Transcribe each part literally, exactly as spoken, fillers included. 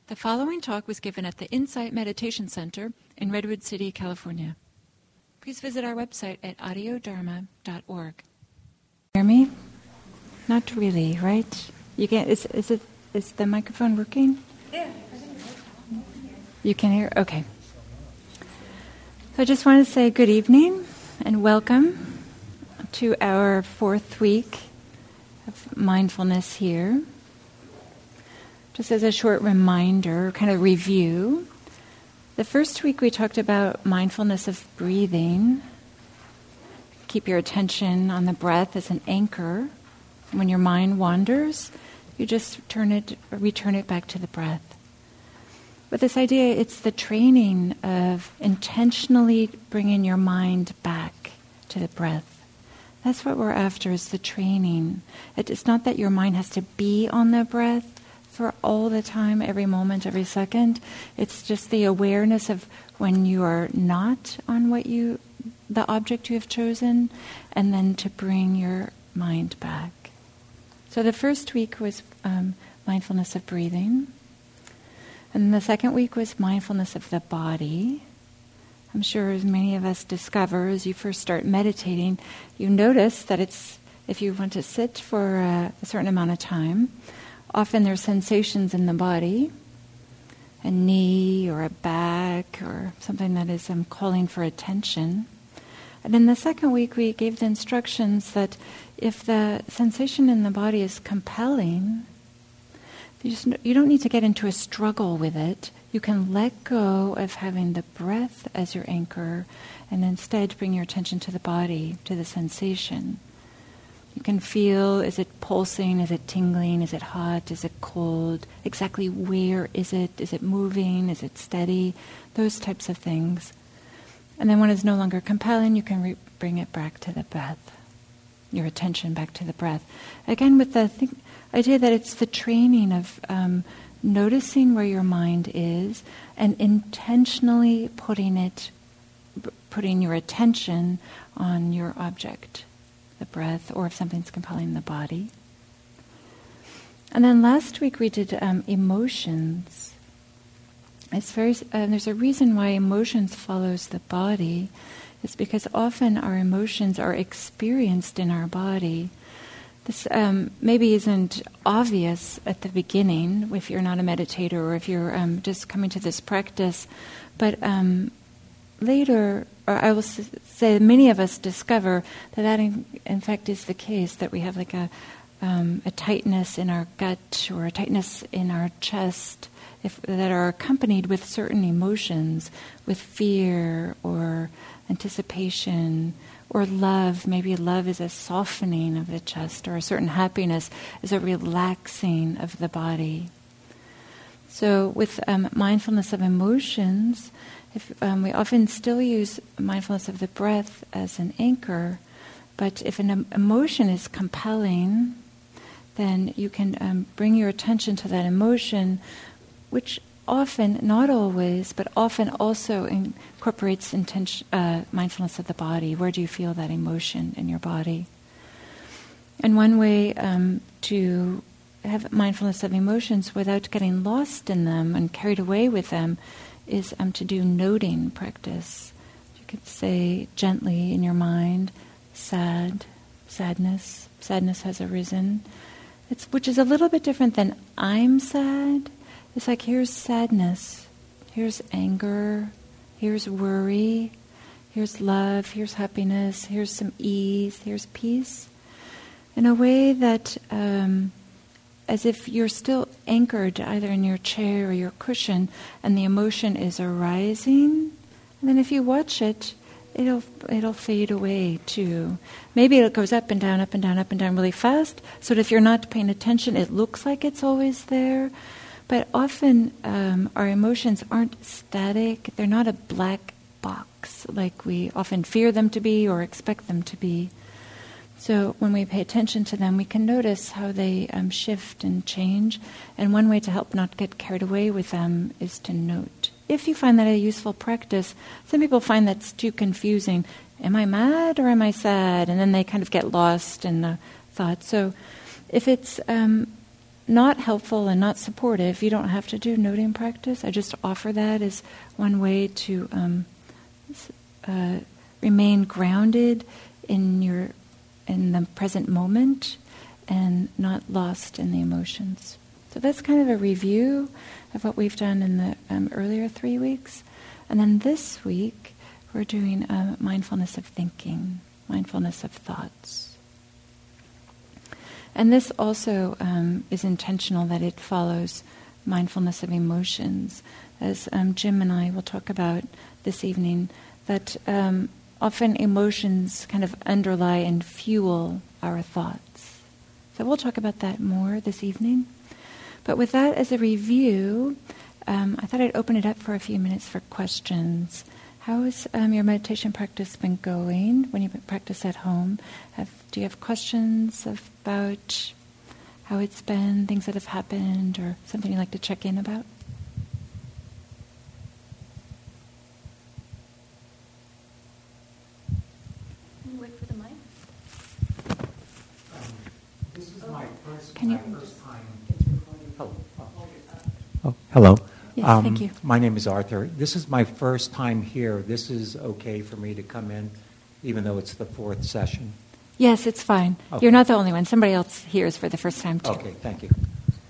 The following talk was given at the Insight Meditation Center in Redwood City, California. Please visit our website at audio dharma dot org. Hear me? Not really, right? You can. Is is it? Is the microphone working? Yeah. You can hear? Okay. So I just want to say good evening and welcome to our fourth week of mindfulness here. Just as a short reminder, kind of review, the first week we talked about mindfulness of breathing. Keep your attention on the breath as an anchor. When your mind wanders, you just turn it, return it back to the breath. But this idea, it's the training of intentionally bringing your mind back to the breath. That's what we're after, is the training. It's not that your mind has to be on the breath for all the time, every moment, every second. It's just the awareness of when you are not on what you, the object you have chosen, and then to bring your mind back. So the first week was um, mindfulness of breathing. And the second week was mindfulness of the body. I'm sure as many of us discover as you first start meditating, you notice that it's, if you want to sit for a, a certain amount of time, often there's sensations in the body, a knee or a back or something that is um, calling for attention. And in the second week we gave the instructions that if the sensation in the body is compelling, you, just, you don't need to get into a struggle with it. You can let go of having the breath as your anchor and instead bring your attention to the body, to the sensation. You can feel, is it pulsing, is it tingling, is it hot, is it cold, exactly where is it, is it moving, is it steady, those types of things. And then when it's no longer compelling, you can re- bring it back to the breath, your attention back to the breath. Again, with the th- idea that it's the training of um, noticing where your mind is and intentionally putting it, b- putting your attention on your object, the breath, or if something's compelling the body. And then last week we did um, emotions. It's very. Uh, there's a reason why emotions follows the body. It's because often our emotions are experienced in our body. This um, maybe isn't obvious at the beginning if you're not a meditator or if you're um, just coming to this practice, but um, later, or I will s- say many of us discover that that in, in fact is the case, that we have like a um, a tightness in our gut or a tightness in our chest if, that are accompanied with certain emotions, with fear or anticipation or love. Maybe love is a softening of the chest, or a certain happiness is a relaxing of the body. So with um, mindfulness of emotions, If, um, we often still use mindfulness of the breath as an anchor, but if an em- emotion is compelling, then you can um, bring your attention to that emotion, which often, not always, but often also incorporates intention, uh, mindfulness of the body. Where do you feel that emotion in your body? And one way um, to have mindfulness of emotions without getting lost in them and carried away with them is um, to do noting practice. You could say gently in your mind, sad, sadness, sadness has arisen. It's, which is a little bit different than I'm sad. It's like here's sadness, here's anger, here's worry, here's love, here's happiness, here's some ease, here's peace. In a way that um, as if you're still anchored either in your chair or your cushion and the emotion is arising. And then if you watch it, it'll it'll fade away too. Maybe it goes up and down, up and down, up and down really fast, so that if you're not paying attention, it looks like it's always there. But often um, our emotions aren't static. They're not a black box like we often fear them to be or expect them to be. So when we pay attention to them, we can notice how they um, shift and change. And one way to help not get carried away with them is to note. If you find that a useful practice, some people find that's too confusing. Am I mad or am I sad? And then they kind of get lost in the thought. So if it's um, not helpful and not supportive, you don't have to do noting practice. I just offer that as one way to um, uh, remain grounded in your in the present moment and not lost in the emotions. So that's kind of a review of what we've done in the um, earlier three weeks. And then this week, we're doing uh, mindfulness of thinking, mindfulness of thoughts. And this also um, is intentional, that it follows mindfulness of emotions. As um, Jim and I will talk about this evening, that um, often emotions kind of underlie and fuel our thoughts. So we'll talk about that more this evening. But with that as a review, um, I thought I'd open it up for a few minutes for questions. How has um, your meditation practice been going when you practice at home? Have, do you have questions about how it's been, things that have happened, or something you'd like to check in about? Can you wait for the mic? Um, this is oh. my first, Can my you? first time. Oh, oh. oh hello. Yes, um, thank you. My name is Arthur. This is my first time here. This is okay for me to come in, even though it's the fourth session? Yes, it's fine. Okay. You're not the only one. Somebody else here is for the first time, too. Okay, thank you.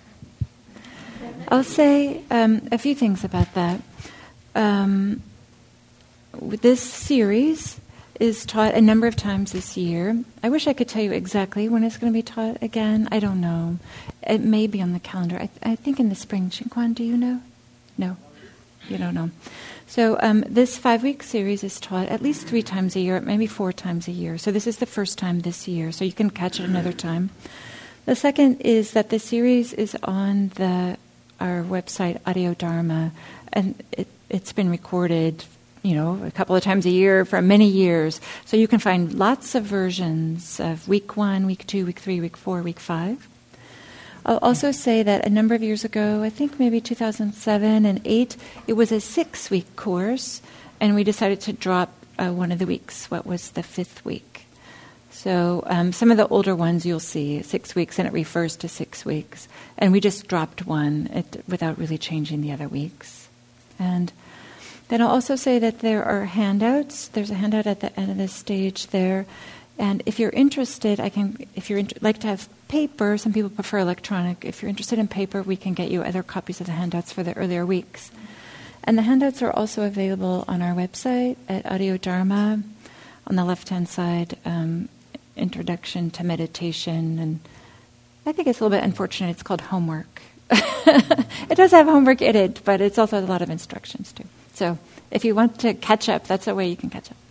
I'll say um, a few things about that. Um, this series is taught a number of times this year. I wish I could tell you exactly when it's going to be taught again. I don't know. It may be on the calendar. I, th- I think in the spring. Shin-Kwan, do you know? No, you don't know. So um, this five-week series is taught at least three times a year, maybe four times a year. So this is the first time this year, so you can catch it another time. The second is that the series is on the our website, Audio Dharma, and it, it's been recorded, you know, a couple of times a year for many years. So you can find lots of versions of week one, week two, week three, week four, week five. I'll also say that a number of years ago, I think maybe two thousand seven and eight, it was a six-week course, and we decided to drop uh, one of the weeks. What was the fifth week? So um, some of the older ones you'll see, six weeks, and it refers to six weeks. And we just dropped one it, without really changing the other weeks. And then I'll also say that there are handouts. There's a handout at the end of the stage there. And if you're interested, I can. If you're int- like to have paper, some people prefer electronic. If you're interested in paper, we can get you other copies of the handouts for the earlier weeks. And the handouts are also available on our website at Audio Dharma. On the left-hand side, um, Introduction to Meditation. And I think it's a little bit unfortunate. It's called homework. It does have homework in it, but it's also a lot of instructions too. So if you want to catch up, that's a way you can catch up.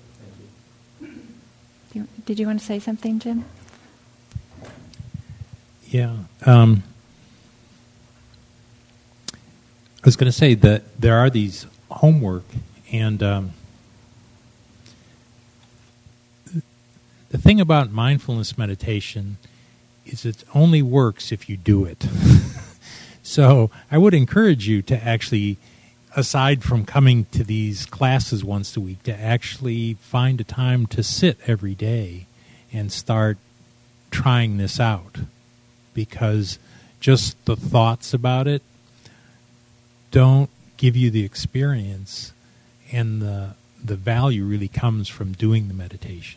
You, did you want to say something, Jim? Yeah. Um, I was going to say that there are these homework, and um, the thing about mindfulness meditation is it only works if you do it. So I would encourage you to actually, aside from coming to these classes once a week, to actually find a time to sit every day and start trying this out. Because just the thoughts about it don't give you the experience, and the the value really comes from doing the meditation.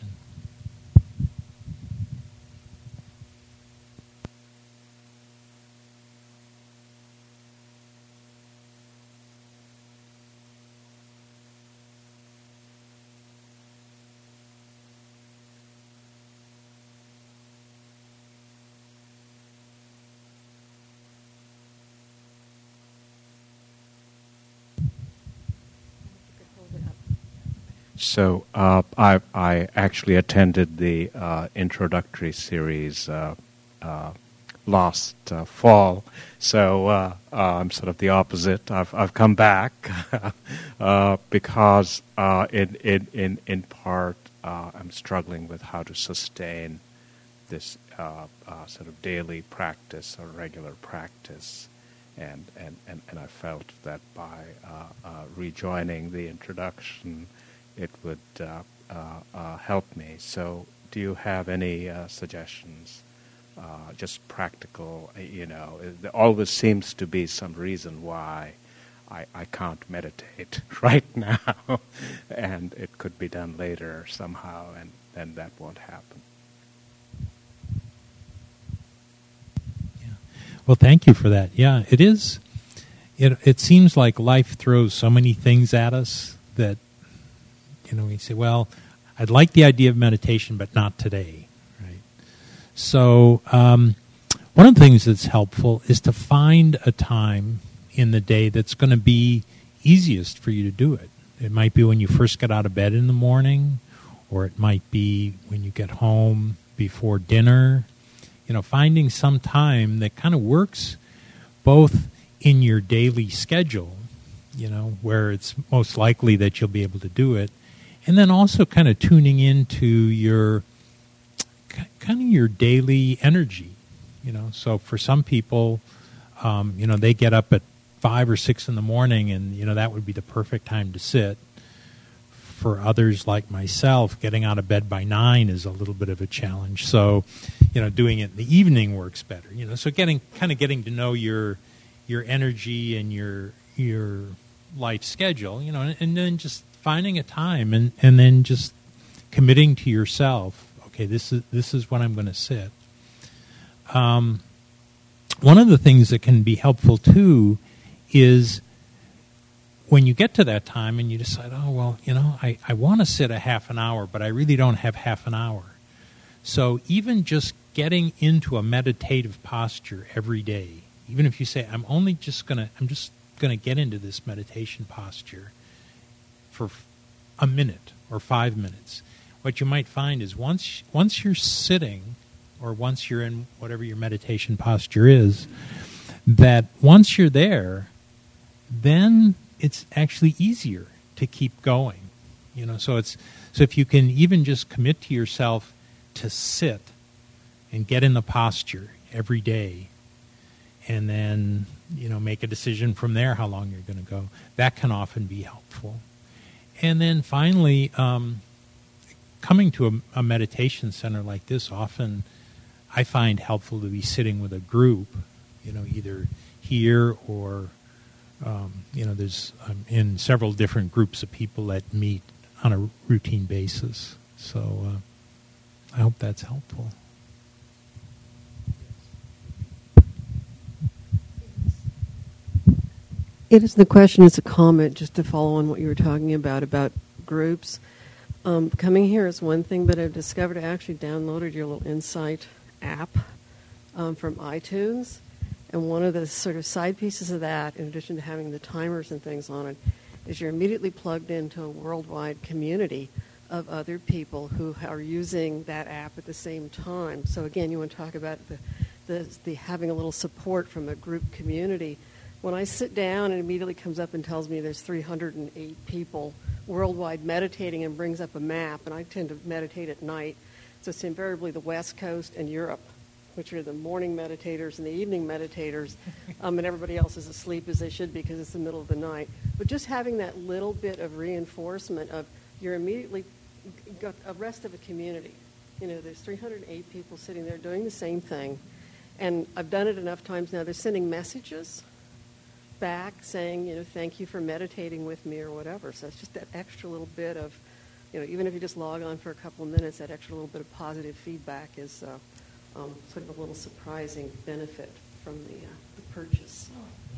So uh, I, I actually attended the uh, introductory series uh, uh, last uh, fall, so uh, uh, I'm sort of the opposite. I've I've come back uh, because uh, in in in in part uh, I'm struggling with how to sustain this uh, uh, sort of daily practice or regular practice. And, and, and, and I felt that by uh, uh, rejoining the introduction, it would uh, uh, uh, help me. So do you have any uh, suggestions uh, just practical, you know. There always seems to be some reason why I, I can't meditate right now, and it could be done later somehow, and then that won't happen. Yeah. Well, thank you for that. Yeah, it is. It it seems like life throws so many things at us that, you know, we say, well, I'd like the idea of meditation, but not today, right? So um, one of the things that's helpful is to find a time in the day that's going to be easiest for you to do it. It might be when you first get out of bed in the morning, or it might be when you get home before dinner. You know, finding some time that kind of works both in your daily schedule, you know, where it's most likely that you'll be able to do it, and then also kind of tuning into your kind of your daily energy, you know. So for some people, um, you know, they get up at five or six in the morning, and you know that would be the perfect time to sit. For others like myself, getting out of bed by nine is a little bit of a challenge. So, you know, doing it in the evening works better. You know, so getting kind of getting to know your your energy and your your life schedule. You know, and, and then just finding a time and, and then just committing to yourself. Okay, this is this is when I'm going to sit. Um, one of the things that can be helpful too is when you get to that time and you decide, oh, well, you know, I, I want to sit a half an hour, but I really don't have half an hour. So even just getting into a meditative posture every day, even if you say, I'm only just going to, I'm just going to get into this meditation posture for a minute or five minutes, what you might find is once once you're sitting or once you're in whatever your meditation posture is, that once you're there, then it's actually easier to keep going. You know, so it's so if you can even just commit to yourself to sit and get in the posture every day, and then, you know, make a decision from there how long you're going to go, that can often be helpful. And then finally, um, coming to a, a meditation center like this, often I find helpful to be sitting with a group, you know, either here or, um, you know, there's um, in several different groups of people that meet on a routine basis. So uh, I hope that's helpful. It is the question, it's a comment, just to follow on what you were talking about, about groups. Um, coming here is one thing, but I've discovered I actually downloaded your little Insight app um, from iTunes. And one of the sort of side pieces of that, in addition to having the timers and things on it, is you're immediately plugged into a worldwide community of other people who are using that app at the same time. So again, you want to talk about the, the, the having a little support from a group community. When I sit down, it immediately comes up and tells me there's three hundred eight people worldwide meditating and brings up a map, and I tend to meditate at night. So it's invariably the West Coast and Europe, which are the morning meditators and the evening meditators, um, and everybody else is asleep as they should be because it's the middle of the night. But just having that little bit of reinforcement of you're immediately got a rest of a community. You know, there's three hundred eight people sitting there doing the same thing, and I've done it enough times now. They're sending messages back saying, you know, thank you for meditating with me or whatever. So it's just that extra little bit of, you know, even if you just log on for a couple of minutes, that extra little bit of positive feedback is uh, um, sort of a little surprising benefit from the, uh, the purchase.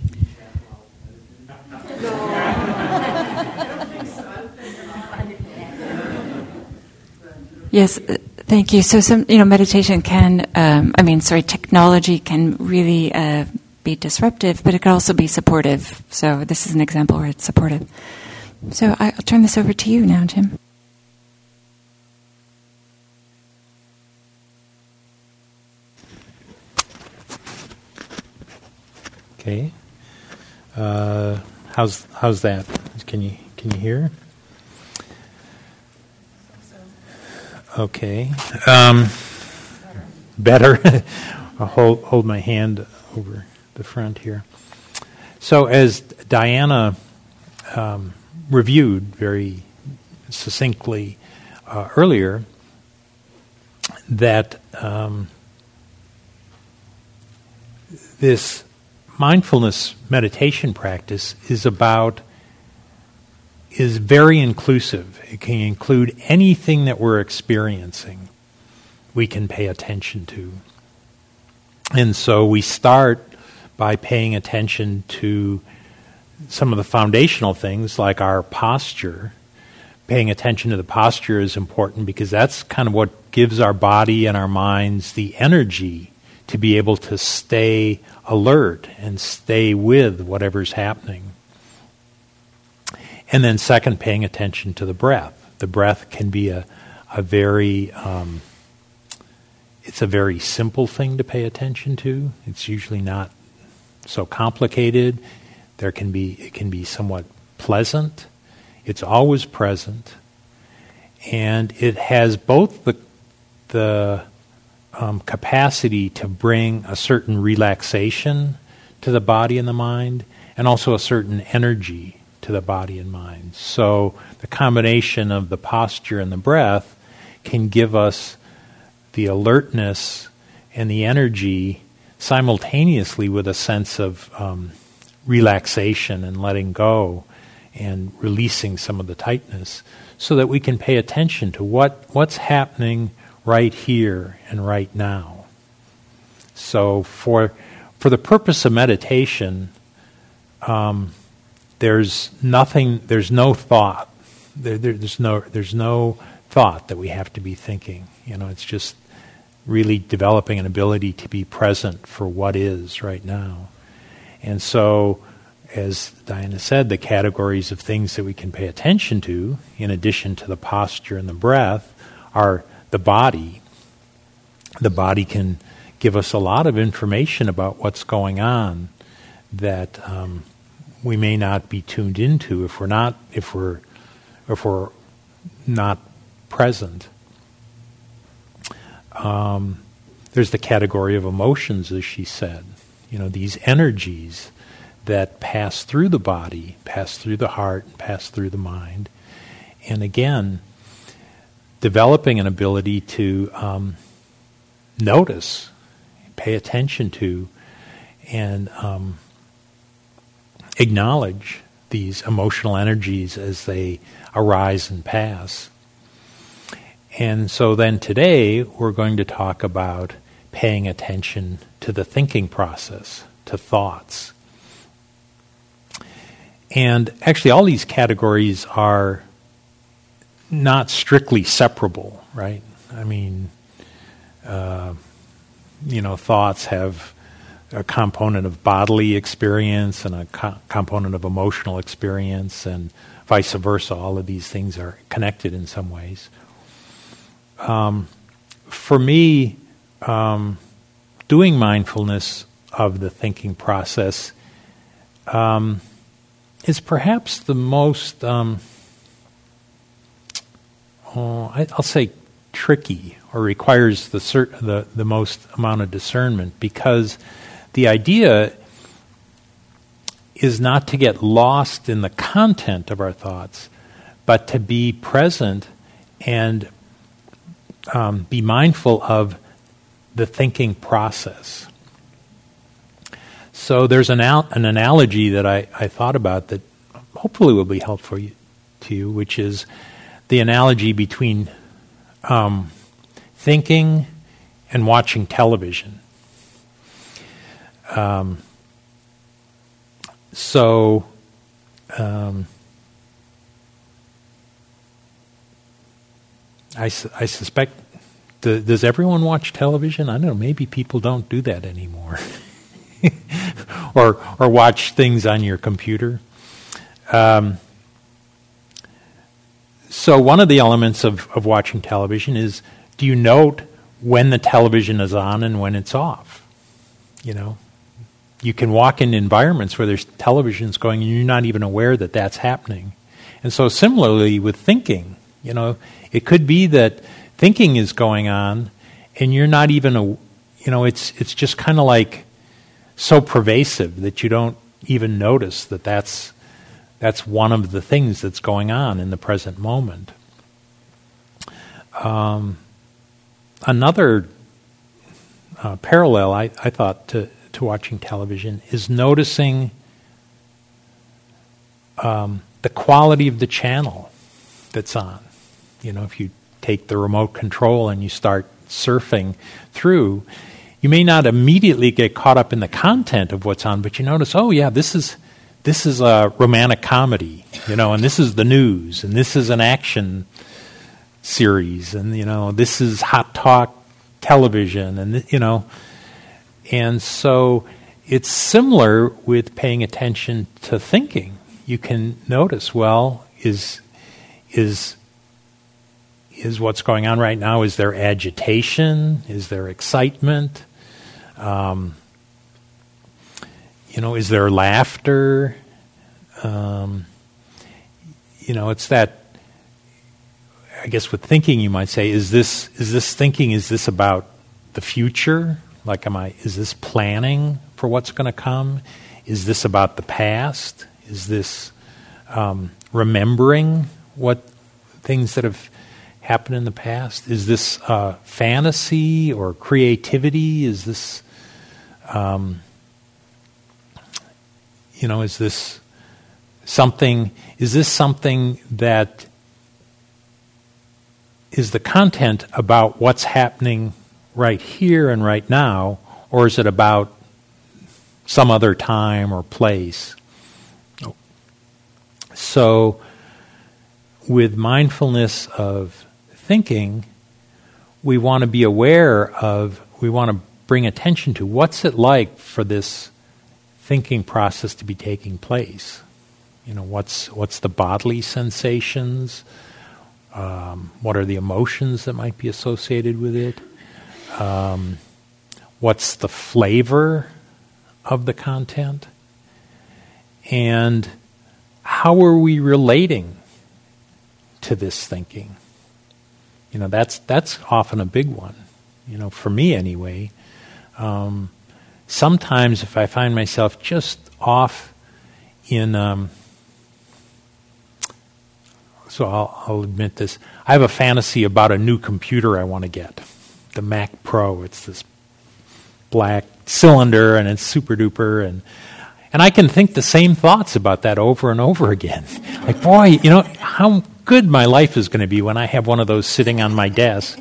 Yes, uh, thank you. So some, you know, meditation can, um, I mean, sorry, technology can really uh, be disruptive, but it can also be supportive. So this is an example where it's supportive. So I'll turn this over to you now, Jim. Okay. Uh, how's how's that? Can you can you hear? Okay. Um, better. I'll hold hold my hand over the front here. So as Diana um, reviewed very succinctly uh, earlier, that um, this mindfulness meditation practice is about, is very inclusive. It can include anything that we're experiencing, we can pay attention to. And so we start by paying attention to some of the foundational things like our posture. Paying attention to the posture is important because that's kind of what gives our body and our minds the energy to be able to stay alert and stay with whatever's happening. And then second, paying attention to the breath. The breath can be a, a very, um, it's a very simple thing to pay attention to. It's usually not so complicated. There can be, it can be somewhat pleasant. It's always present. And it has both the, the um, capacity to bring a certain relaxation to the body and the mind, and also a certain energy to the body and mind. So the combination of the posture and the breath can give us the alertness and the energy simultaneously with a sense of um, relaxation and letting go and releasing some of the tightness, so that we can pay attention to what, what's happening right here and right now. So for for the purpose of meditation, um, there's nothing, there's no thought. There, there, there's no there's no thought that we have to be thinking. You know, it's just really developing an ability to be present for what is right now. And so, as Diana said, the categories of things that we can pay attention to, in addition to the posture and the breath, are the body. The body can give us a lot of information about what's going on that um, we may not be tuned into if we're not if we're if we're not present. Um, there's the category of emotions, as she said. You know, these energies that pass through the body, pass through the heart, and pass through the mind. And again, developing an ability to um, notice, pay attention to, and um, acknowledge these emotional energies as they arise and pass. And so then today we're going to talk about paying attention to the thinking process, to thoughts. And actually all these categories are not strictly separable, right? I mean, uh, you know, thoughts have a component of bodily experience and a co- component of emotional experience, and vice versa. All of these things are connected in some ways. Um, for me, um, doing mindfulness of the thinking process um, is perhaps the most, um, oh, I, I'll say, tricky, or requires the, cert- the the most amount of discernment, because the idea is not to get lost in the content of our thoughts, but to be present and um, be mindful of the thinking process. So there's an, al- an analogy that I, I thought about that hopefully will be helpful you, to you, which is the analogy between um, thinking and watching television. Um, so, um, I, su- I suspect, th- does everyone watch television? I don't know, maybe people don't do that anymore. or or watch things on your computer. Um, so one of the elements of, of watching television is, do you note when the television is on and when it's off? You know, you can walk in environments where there's televisions going and you're not even aware that that's happening. And so similarly with thinking, you know, it could be that thinking is going on and you're not even, a, you know, it's it's just kind of like so pervasive that you don't even notice that that's that's one of the things that's going on in the present moment. Um, another uh, parallel I, I thought to, to to watching television is noticing um, the quality of the channel that's on. You know, if you take the remote control and you start surfing through, you may not immediately get caught up in the content of what's on, but you notice, oh yeah, this is this is a romantic comedy, you know, and this is the news, and this is an action series, and you know, this is hot talk television, and th- you know, and so it's similar with paying attention to thinking. You can notice, well, is is is what's going on right now? Is there agitation? Is there excitement? Um, you know, is there laughter? Um, you know, it's that. I guess with thinking, you might say, is this is this thinking? Is this about the future? Like, am I? Is this planning for what's going to come? Is this about the past? Is this um, remembering what things that have happened in the past? Is this uh, fantasy or creativity? Is this, um, you know, is this something? Is this something that is the content about what's happening right here and right now, or is it about some other time or place? So, with mindfulness of thinking, we want to be aware of, we want to bring attention to what's it like for this thinking process to be taking place. You know, what's what's the bodily sensations? Um, what are the emotions that might be associated with it? Um, what's the flavor of the content? And how are we relating to this thinking? You know, that's that's often a big one. You know, for me anyway. Um, sometimes if I find myself just off in... Um, So I'll, I'll admit this. I have a fantasy about a new computer I want to get. The Mac Pro. It's this black cylinder and it's super duper. And and I can think the same thoughts about that over and over again. Like, boy, you know, how good my life is going to be when I have one of those sitting on my desk.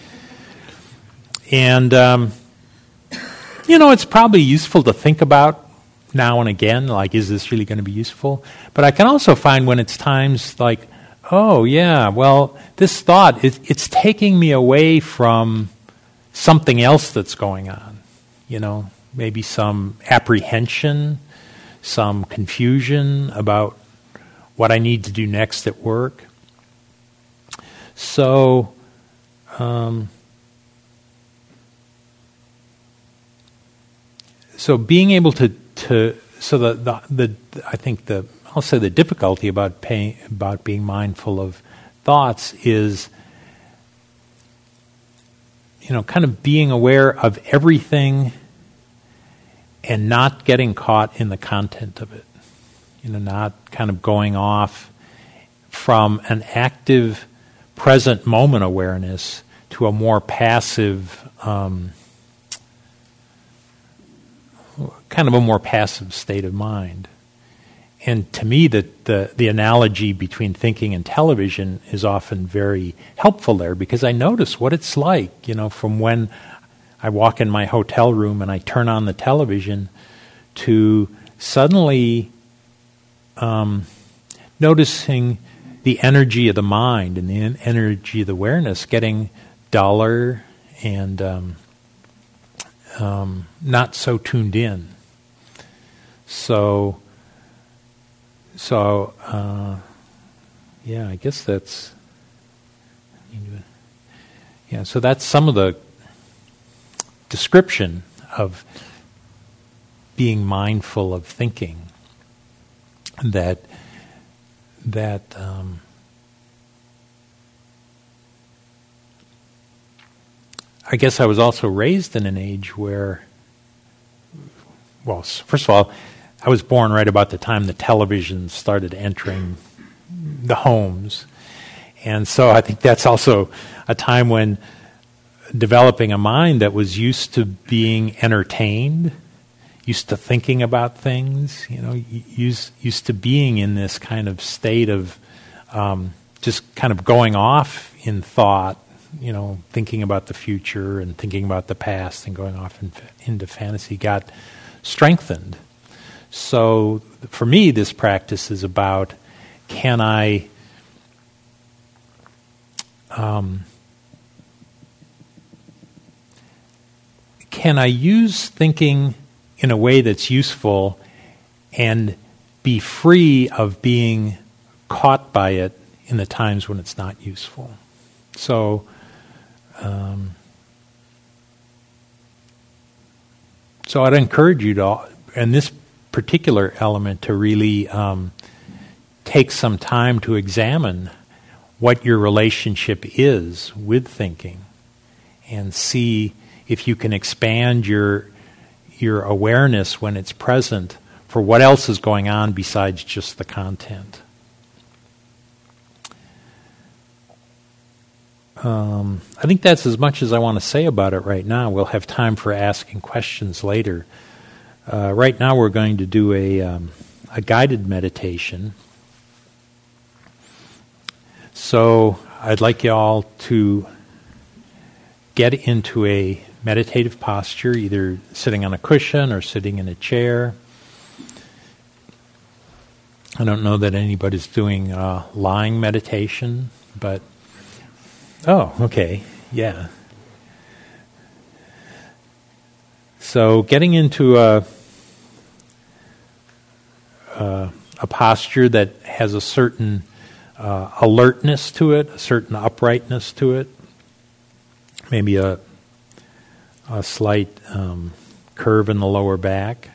And, um, you know, it's probably useful to think about now and again, like, is this really going to be useful? But I can also find when it's times like, oh, yeah, well, this thought, it, it's taking me away from something else that's going on. You know, maybe some apprehension, some confusion about what I need to do next at work. So, um, so being able to, to so the, the, the I think the, I'll say the difficulty about paying, about being mindful of thoughts is, you know, kind of being aware of everything and not getting caught in the content of it. You know, not kind of going off from an active present moment awareness to a more passive, um, kind of a more passive state of mind. And to me, the, the, the analogy between thinking and television is often very helpful there, because I notice what it's like, you know, from when I walk in my hotel room and I turn on the television to suddenly um, noticing the energy of the mind and the energy of the awareness getting duller and um, um, not so tuned in. So... So, uh, yeah, I guess that's, yeah, so that's some of the description of being mindful of thinking that, that, um, I guess I was also raised in an age where, well, first of all, I was born right about the time the television started entering the homes. And so I think that's also a time when developing a mind that was used to being entertained, used to thinking about things, you know, used, used to being in this kind of state of um, just kind of going off in thought, you know, thinking about the future and thinking about the past and going off in, into fantasy, got strengthened. So for me, this practice is about, can I um, can I use thinking in a way that's useful and be free of being caught by it in the times when it's not useful? So, um, so I'd encourage you to, in this particular element, to really um, take some time to examine what your relationship is with thinking, and see if you can expand your your awareness when it's present for what else is going on besides just the content. Um, I think that's as much as I want to say about it right now. We'll have time for asking questions later. Uh, right now we're going to do a, um, a guided meditation. So I'd like you all to get into a meditative posture, either sitting on a cushion or sitting in a chair. I don't know that anybody's doing uh, lying meditation, but oh, okay, yeah. So getting into a, a, a posture that has a certain uh, alertness to it, a certain uprightness to it, maybe a, a slight um, curve in the lower back.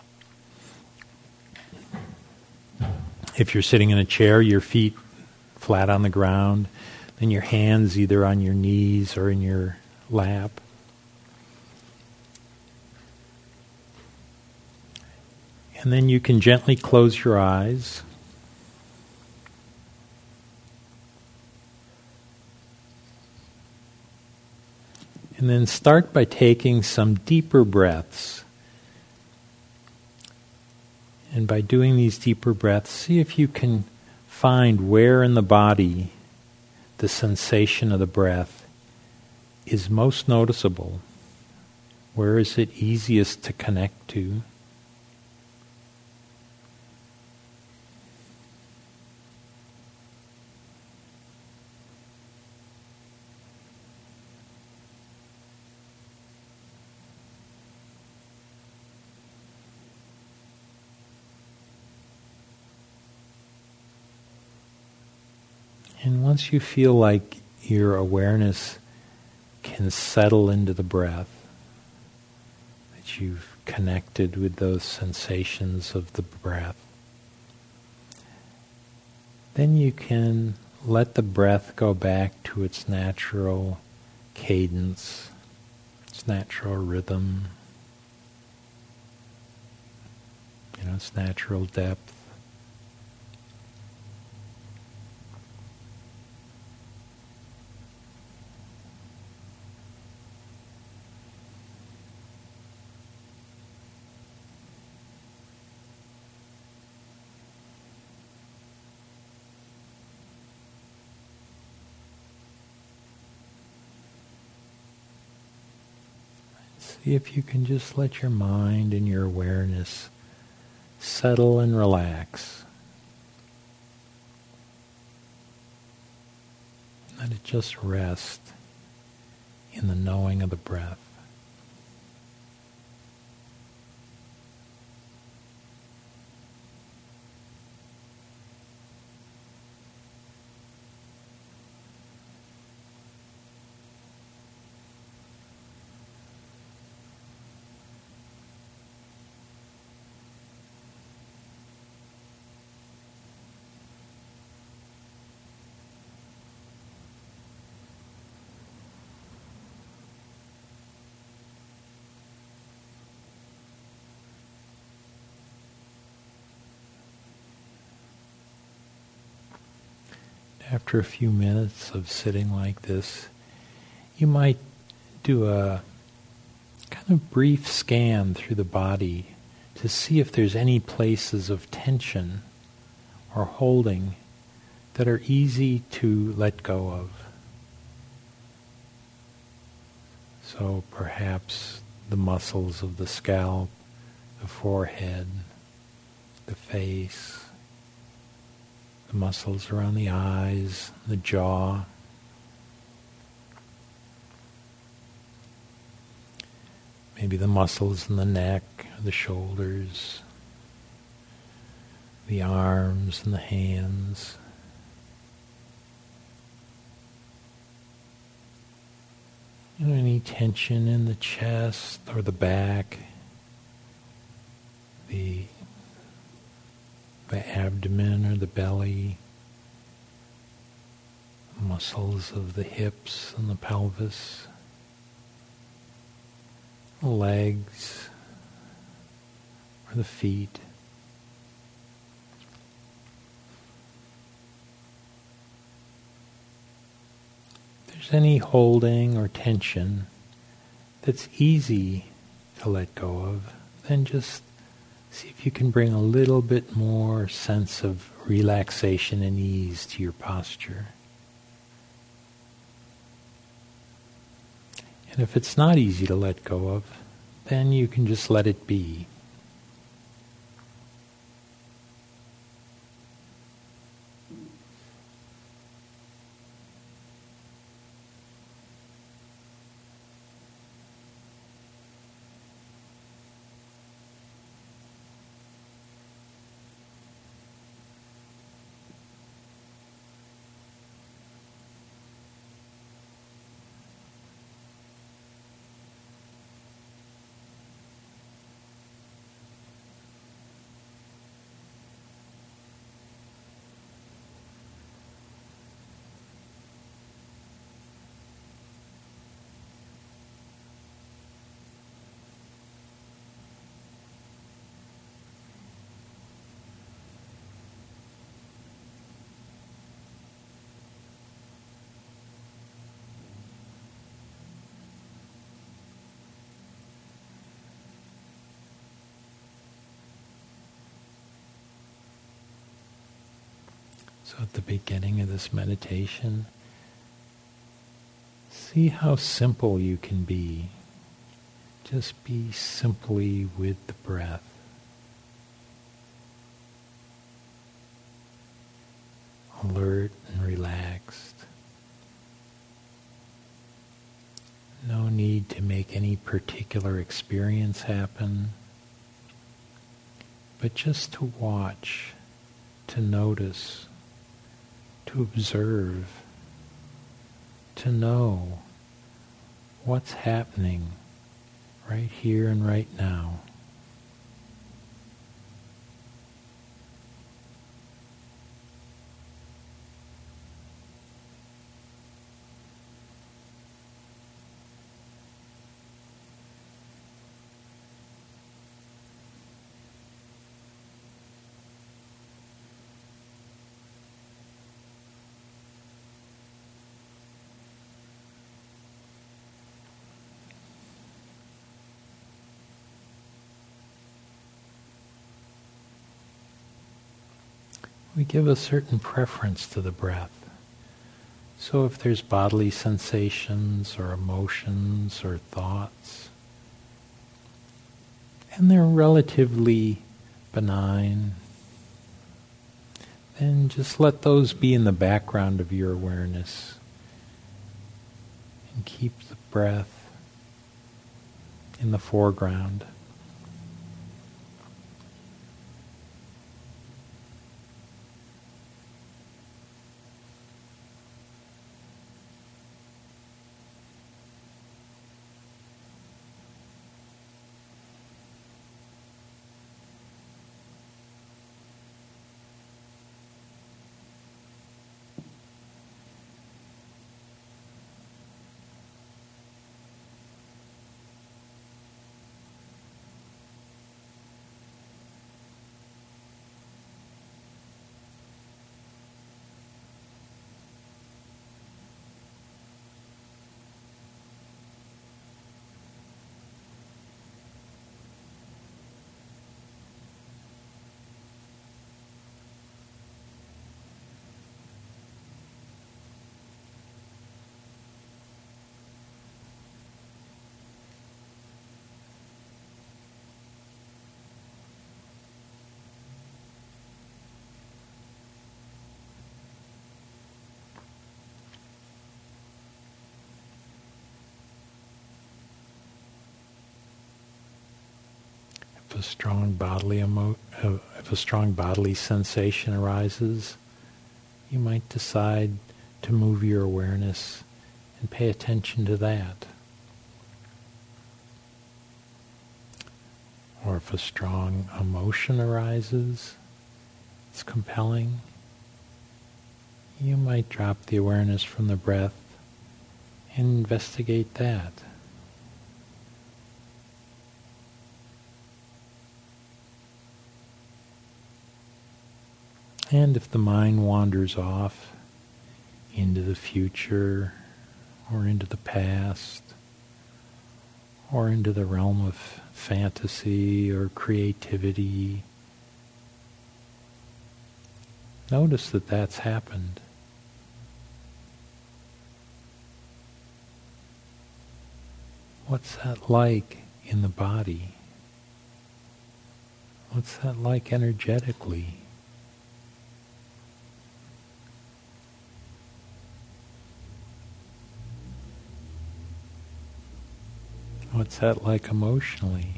If you're sitting in a chair, your feet flat on the ground, then your hands either on your knees or in your lap. And then you can gently close your eyes. And then start by taking some deeper breaths. And by doing these deeper breaths, see if you can find where in the body the sensation of the breath is most noticeable. Where is it easiest to connect to? And once you feel like your awareness can settle into the breath, that you've connected with those sensations of the breath, then you can let the breath go back to its natural cadence, its natural rhythm, you know, its natural depth. See if you can just let your mind and your awareness settle and relax. Let it just rest in the knowing of the breath. After a few minutes of sitting like this, you might do a kind of brief scan through the body to see if there's any places of tension or holding that are easy to let go of. So perhaps the muscles of the scalp, the forehead, the face, the muscles around the eyes, the jaw. Maybe the muscles in the neck, the shoulders, the arms and the hands. You know, any tension in the chest or the back, the, the abdomen or the belly, muscles of the hips and the pelvis, the legs or the feet. If there's any holding or tension that's easy to let go of, then just see if you can bring a little bit more sense of relaxation and ease to your posture. And if it's not easy to let go of, then you can just let it be. So at the beginning of this meditation, see how simple you can be. Just be simply with the breath. Alert and relaxed. No need to make any particular experience happen, but just to watch, to notice, to observe, to know what's happening right here and right now. We give a certain preference to the breath. So if there's bodily sensations or emotions or thoughts, and they're relatively benign, then just let those be in the background of your awareness and keep the breath in the foreground. If a strong bodily emo- uh, if a strong bodily sensation arises, you might decide to move your awareness and pay attention to that. Or if a strong emotion arises, it's compelling, you might drop the awareness from the breath and investigate that. And if the mind wanders off into the future or into the past or into the realm of fantasy or creativity, notice that that's happened. What's that like in the body? What's that like energetically? What's that like emotionally?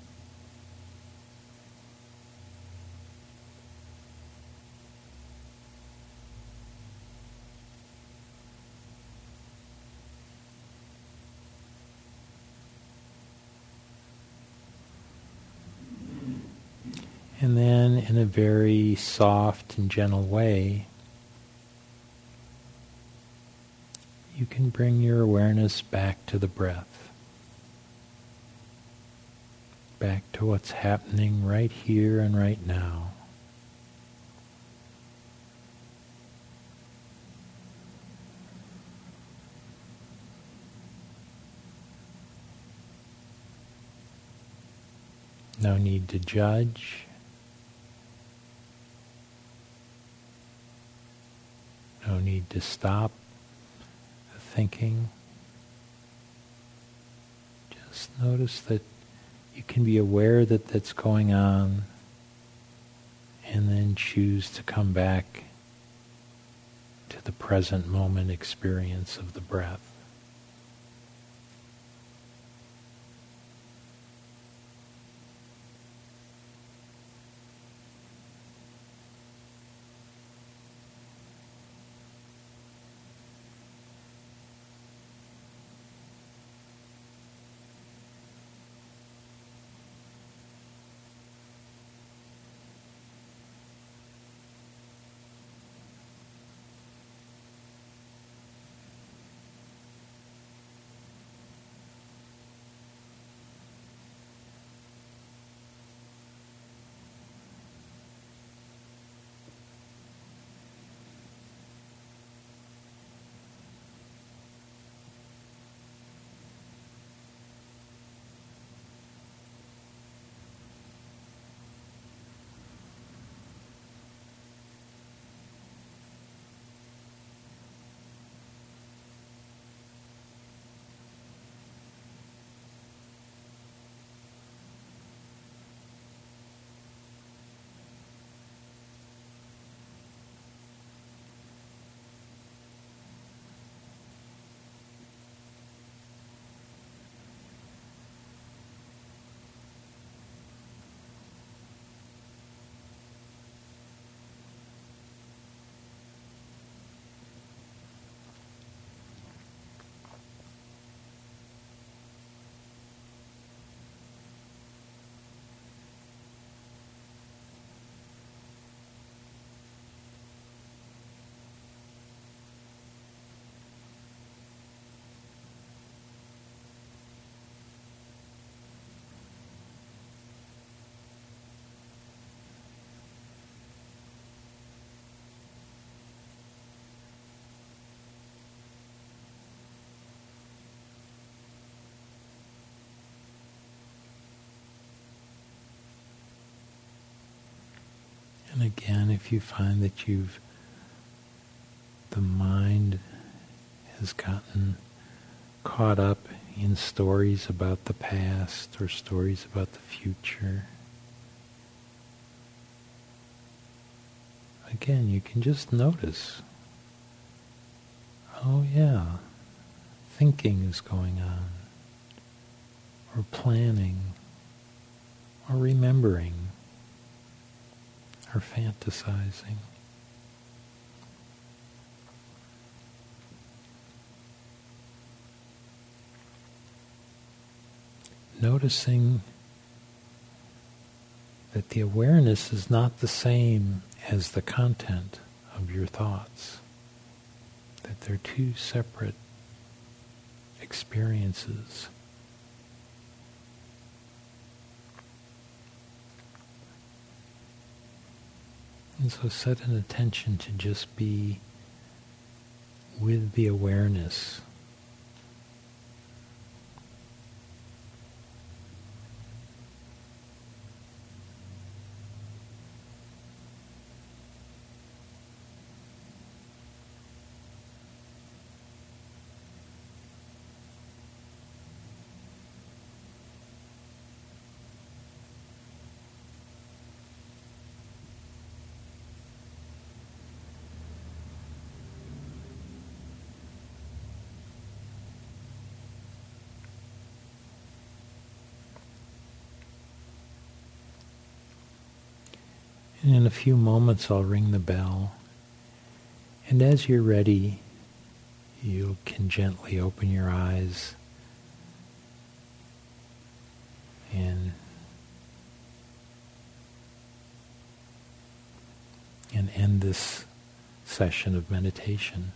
And then, in a very soft and gentle way, you can bring your awareness back to the breath. Back to what's happening right here and right now. No need to judge. No need to stop the thinking. Just notice that you can be aware that that's going on and then choose to come back to the present moment experience of the breath. And again, if you find that you've, the mind has gotten caught up in stories about the past or stories about the future, again, you can just notice, oh yeah, thinking is going on, or planning, or remembering or fantasizing. Noticing that the awareness is not the same as the content of your thoughts, that they're two separate experiences. And so set an attention to just be with the awareness. And in a few moments I'll ring the bell. And as you're ready, you can gently open your eyes and and end this session of meditation.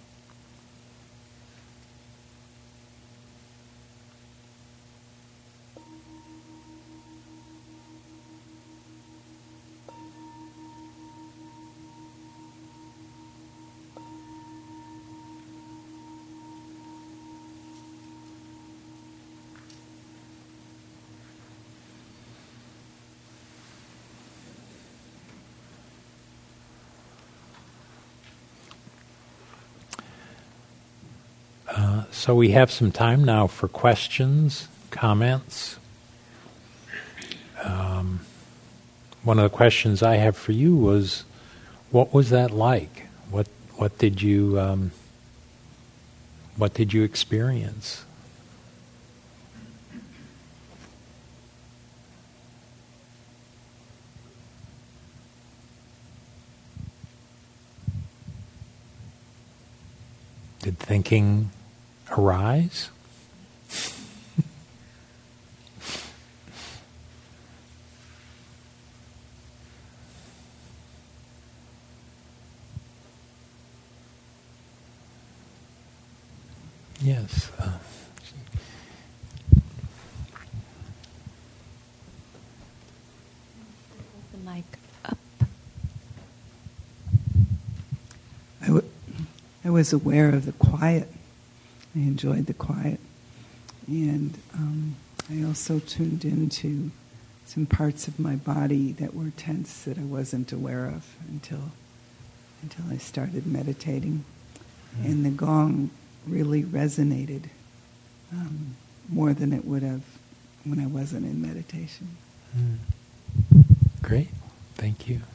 Uh, so we have some time now for questions, comments. Um, one of the questions I have for you was, what was that like? What what did you um, what did you experience? Did thinking arise? Yes. Uh, the mic up. I, w- I was aware of the quiet. I enjoyed the quiet. And um, I also tuned into some parts of my body that were tense that I wasn't aware of until until I started meditating. Mm. And the gong really resonated um, more than it would have when I wasn't in meditation. Mm. Great. Thank you.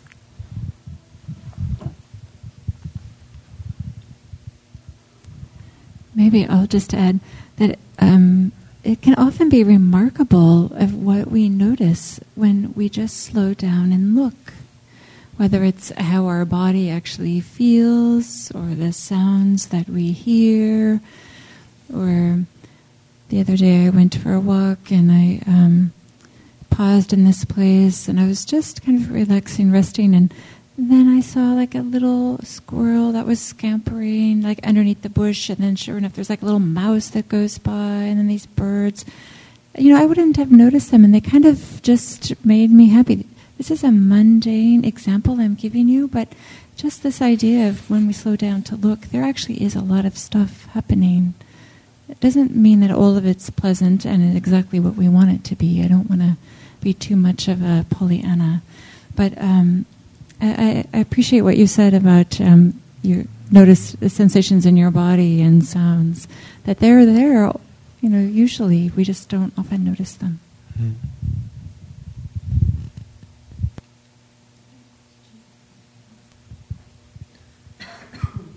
Maybe I'll just add that um, it can often be remarkable of what we notice when we just slow down and look, whether it's how our body actually feels or the sounds that we hear. Or the other day I went for a walk and I um, paused in this place and I was just kind of relaxing, resting, and then I saw like a little squirrel that was scampering like underneath the bush, and then sure enough there's like a little mouse that goes by, and then these birds. You know, I wouldn't have noticed them, and they kind of just made me happy. This is a mundane example I'm giving you, but just this idea of when we slow down to look, there actually is a lot of stuff happening. It doesn't mean that all of it's pleasant and exactly what we want it to be. I don't want to be too much of a Pollyanna, but um, I, I appreciate what you said about um, you notice the sensations in your body and sounds, that they're there, you know, usually we just don't often notice them. Mm.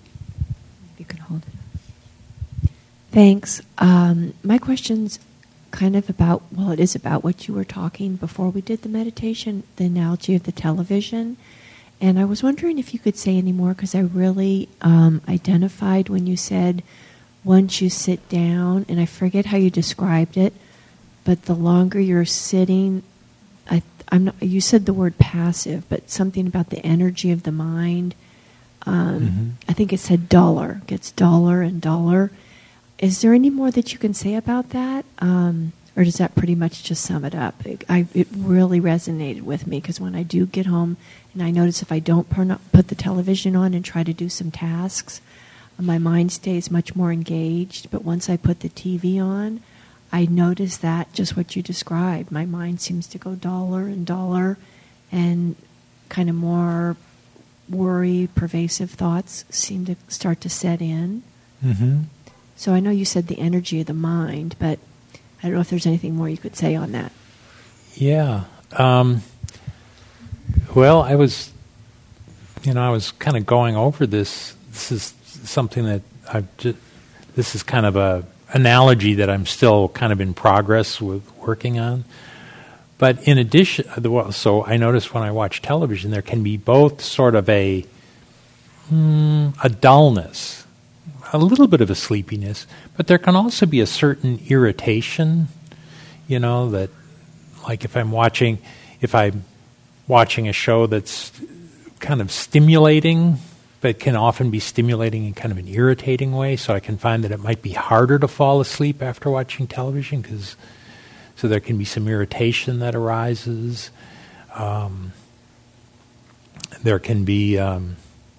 You can hold it. Thanks. Um, my question's kind of about, well, it is about what you were talking before we did the meditation, the analogy of the television. And I was wondering if you could say any more, because I really um, identified when you said, once you sit down, and I forget how you described it, but the longer you're sitting, I, I'm not, you said the word passive, but something about the energy of the mind. Um, mm-hmm. I think it said duller, gets duller and duller. Is there any more that you can say about that? Um, or does that pretty much just sum it up? It, I, it really resonated with me, because when I do get home and I notice if I don't put the television on and try to do some tasks, my mind stays much more engaged. But once I put the T V on, I notice that, just what you described. My mind seems to go duller and duller, and kind of more worry, pervasive thoughts seem to start to set in. Mm-hmm. So I know you said the energy of the mind, but I don't know if there's anything more you could say on that. Yeah. Um, well, I was, you know, I was kind of going over this. This is something that I've just, this is kind of a analogy that I'm still kind of in progress with working on. But in addition, so I noticed when I watch television, there can be both sort of a, mm, a dullness, a little bit of a sleepiness, but there can also be a certain irritation, you know, that, like if I'm watching, if I'm watching a show that's kind of stimulating, but can often be stimulating in kind of an irritating way, so I can find that it might be harder to fall asleep after watching television, because so there can be some irritation that arises. Um, there can be um,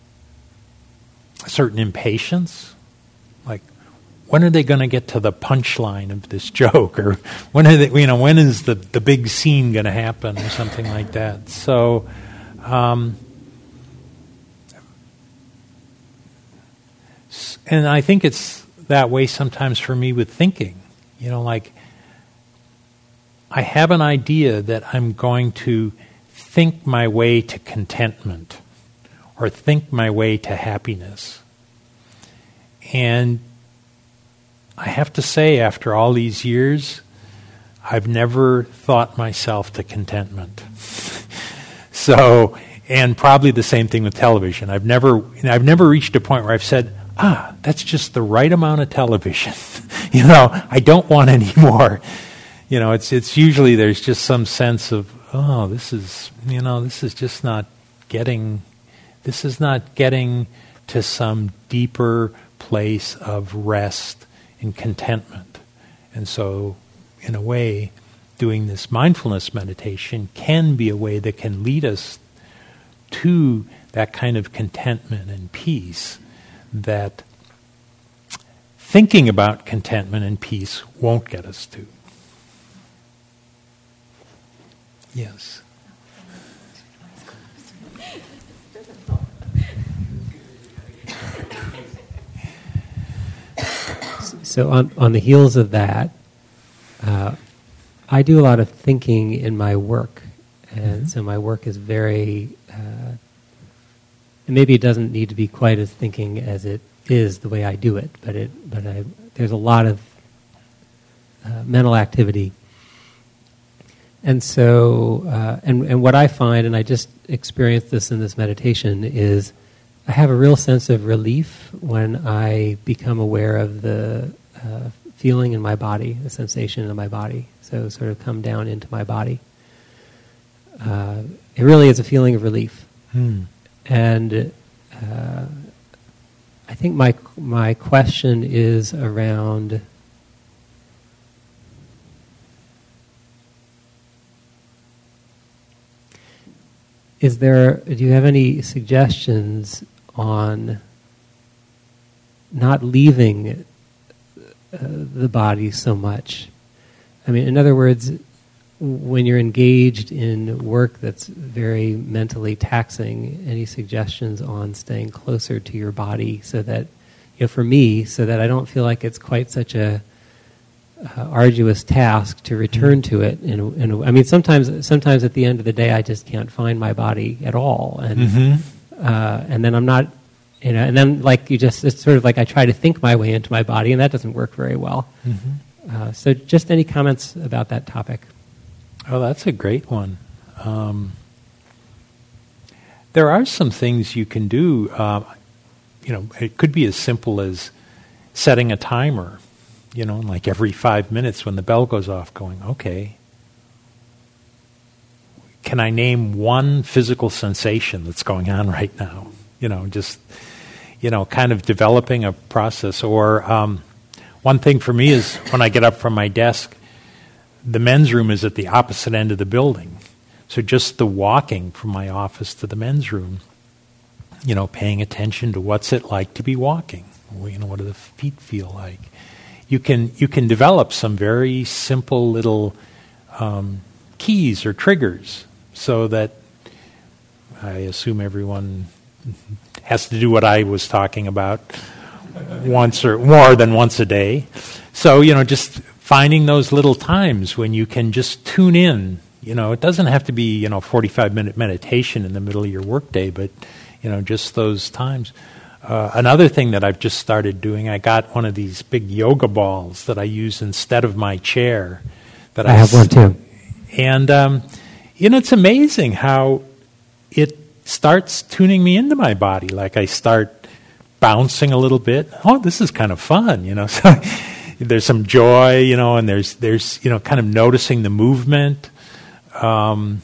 a certain impatience, like when are they going to get to the punchline of this joke, or when are they, you know, when is the the big scene going to happen, or something like that. So. Um, And I think it's that way sometimes for me with thinking. You know, like, I have an idea that I'm going to think my way to contentment or think my way to happiness. And I have to say, after all these years, I've never thought myself to contentment. So, and probably the same thing with television. I've never, I've never reached a point where I've said, ah, that's just the right amount of television. You know, I don't want any more. You know, it's it's usually there's just some sense of, oh, this is, you know, this is just not getting, this is not getting to some deeper place of rest and contentment. And so, in a way, doing this mindfulness meditation can be a way that can lead us to that kind of contentment and peace that thinking about contentment and peace won't get us to. Yes. So on, on the heels of that, uh, I do a lot of thinking in my work. And mm-hmm. so my work is very... Uh, And maybe it doesn't need to be quite as thinking as it is the way I do it, but it, but I, there's a lot of uh, mental activity. And so, uh, and, and what I find, and I just experienced this in this meditation, is I have a real sense of relief when I become aware of the uh, feeling in my body, the sensation in my body. So sort of come down into my body. Uh, it really is a feeling of relief. Hmm. And uh, I think my my question is around is there, do you have any suggestions on not leaving uh, the body so much? I mean, in other words, when you're engaged in work that's very mentally taxing, any suggestions on staying closer to your body so that, you know, for me, so that I don't feel like it's quite such a uh, arduous task to return to it. In, a, in a, I mean, sometimes, sometimes at the end of the day, I just can't find my body at all, and mm-hmm. uh, and then I'm not, you know, and then like you just, it's sort of like I try to think my way into my body, and that doesn't work very well. Mm-hmm. Uh, so just any comments about that topic? Oh, that's a great one. Um, there are some things you can do. Uh, you know, it could be as simple as setting a timer, you know, like every five minutes when the bell goes off, going, okay, can I name one physical sensation that's going on right now? You know, just, you know, kind of developing a process. Or um, one thing for me is when I get up from my desk, the men's room is at the opposite end of the building. So just the walking from my office to the men's room, you know, paying attention to what's it like to be walking. You know, what do the feet feel like? You can you can develop some very simple little um, keys or triggers so that I assume everyone has to do what I was talking about once or more than once a day. So, you know, just finding those little times when you can just tune in. You know, it doesn't have to be, you know, forty-five minute meditation in the middle of your workday, but, you know, just those times. Uh, another thing that I've just started doing, I got one of these big yoga balls that I use instead of my chair. That I, I have one too. And, um, you know, it's amazing how it starts tuning me into my body. Like I start bouncing a little bit. Oh, this is kind of fun, you know. So there's some joy, you know, and there's, there's you know, kind of noticing the movement. Um,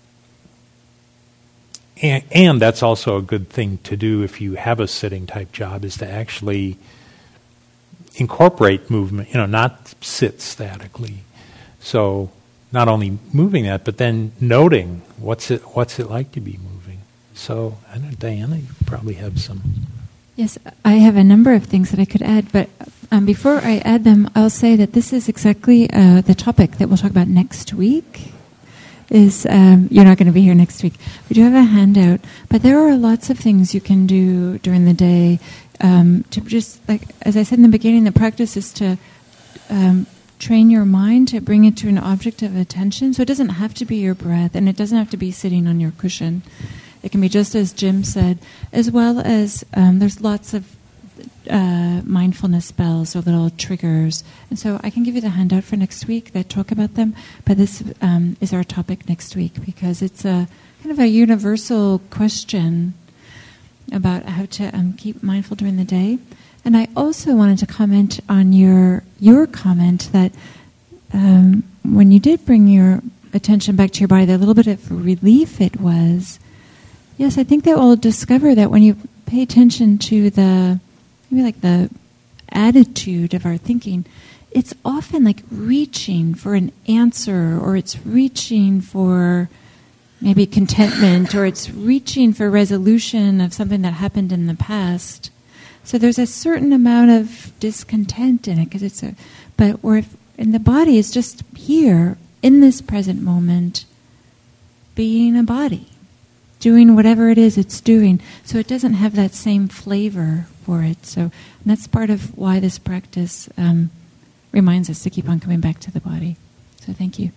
and, and that's also a good thing to do if you have a sitting type job, is to actually incorporate movement, you know, not sit statically. So not only moving that, but then noting what's it what's it like to be moving. So I know, Diana, you probably have some. Yes, I have a number of things that I could add, but um, before I add them, I'll say that this is exactly uh, the topic that we'll talk about next week. Is um, you're not going to be here next week. We do have a handout, but there are lots of things you can do during the day um, to just, like as I said in the beginning, the practice is to um, train your mind to bring it to an object of attention. So it doesn't have to be your breath, and it doesn't have to be sitting on your cushion. It can be just as Jim said, as well as um, there's lots of uh, mindfulness spells or little triggers. And so I can give you the handout for next week that talk about them, but this um, is our topic next week because it's a kind of a universal question about how to um, keep mindful during the day. And I also wanted to comment on your your comment that um, when you did bring your attention back to your body, the little bit of relief it was. Yes, I think that we'll discover that when you pay attention to the, maybe like the attitude of our thinking, it's often like reaching for an answer, or it's reaching for maybe contentment, or it's reaching for resolution of something that happened in the past. So there's a certain amount of discontent in it, because it's a, but or if in the body is just here in this present moment, being a body, doing whatever it is it's doing. So it doesn't have that same flavor for it. So and that's part of why this practice um, reminds us to keep on coming back to the body. So thank you.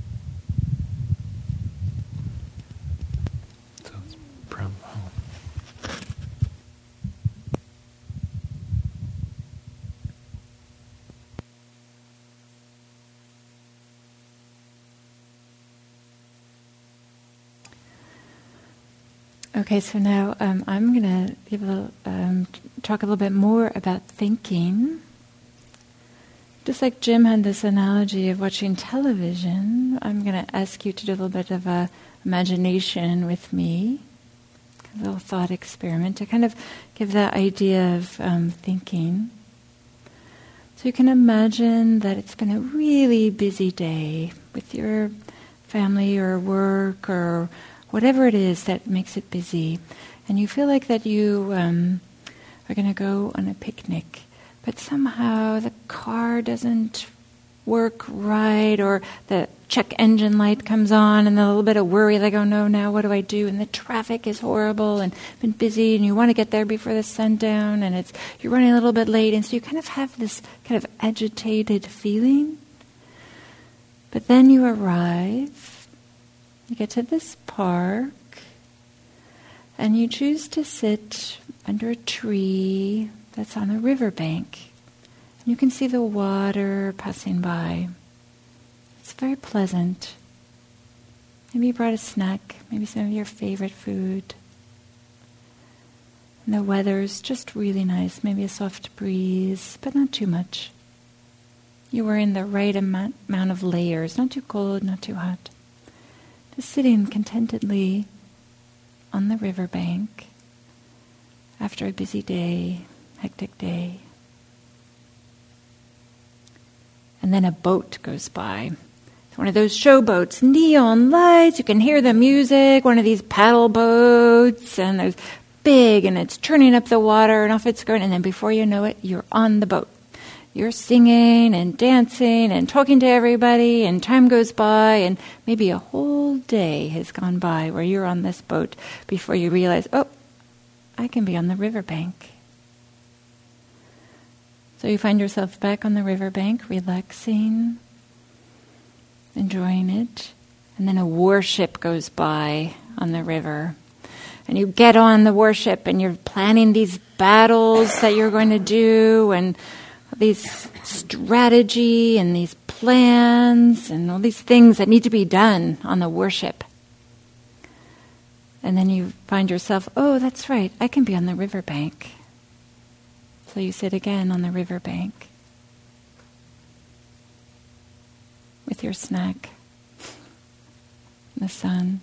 Okay, so now um, I'm going to give a little, um, talk a little bit more about thinking. Just like Jim had this analogy of watching television, I'm going to ask you to do a little bit of a imagination with me, a little thought experiment to kind of give that idea of um, thinking. So you can imagine that it's been a really busy day with your family or work or whatever it is that makes it busy, and you feel like that you um, are going to go on a picnic, but somehow the car doesn't work right, or the check engine light comes on, and a little bit of worry, like, oh no, now what do I do? And the traffic is horrible, and been busy, and you want to get there before the sundown, and it's you're running a little bit late, and so you kind of have this kind of agitated feeling. But then you arrive. You get to this park, and you choose to sit under a tree that's on a riverbank. You can see the water passing by. It's very pleasant. Maybe you brought a snack, maybe some of your favorite food. And the weather's just really nice, maybe a soft breeze, but not too much. You were in the right amount, amount of layers, not too cold, not too hot. Just sitting contentedly on the riverbank after a busy day, hectic day. And then a boat goes by. It's one of those show boats, neon lights, you can hear the music, one of these paddle boats, and there's big, and it's churning up the water, and off it's going, and then before you know it, you're on the boat. You're singing and dancing and talking to everybody, and time goes by, and maybe a whole day has gone by where you're on this boat before you realize, oh, I can be on the riverbank. So you find yourself back on the riverbank, relaxing, enjoying it, and then a warship goes by on the river. And you get on the warship and you're planning these battles that you're going to do, and these strategy and these plans and all these things that need to be done on the warship. And then you find yourself, oh, that's right, I can be on the riverbank. So you sit again on the riverbank with your snack in the sun.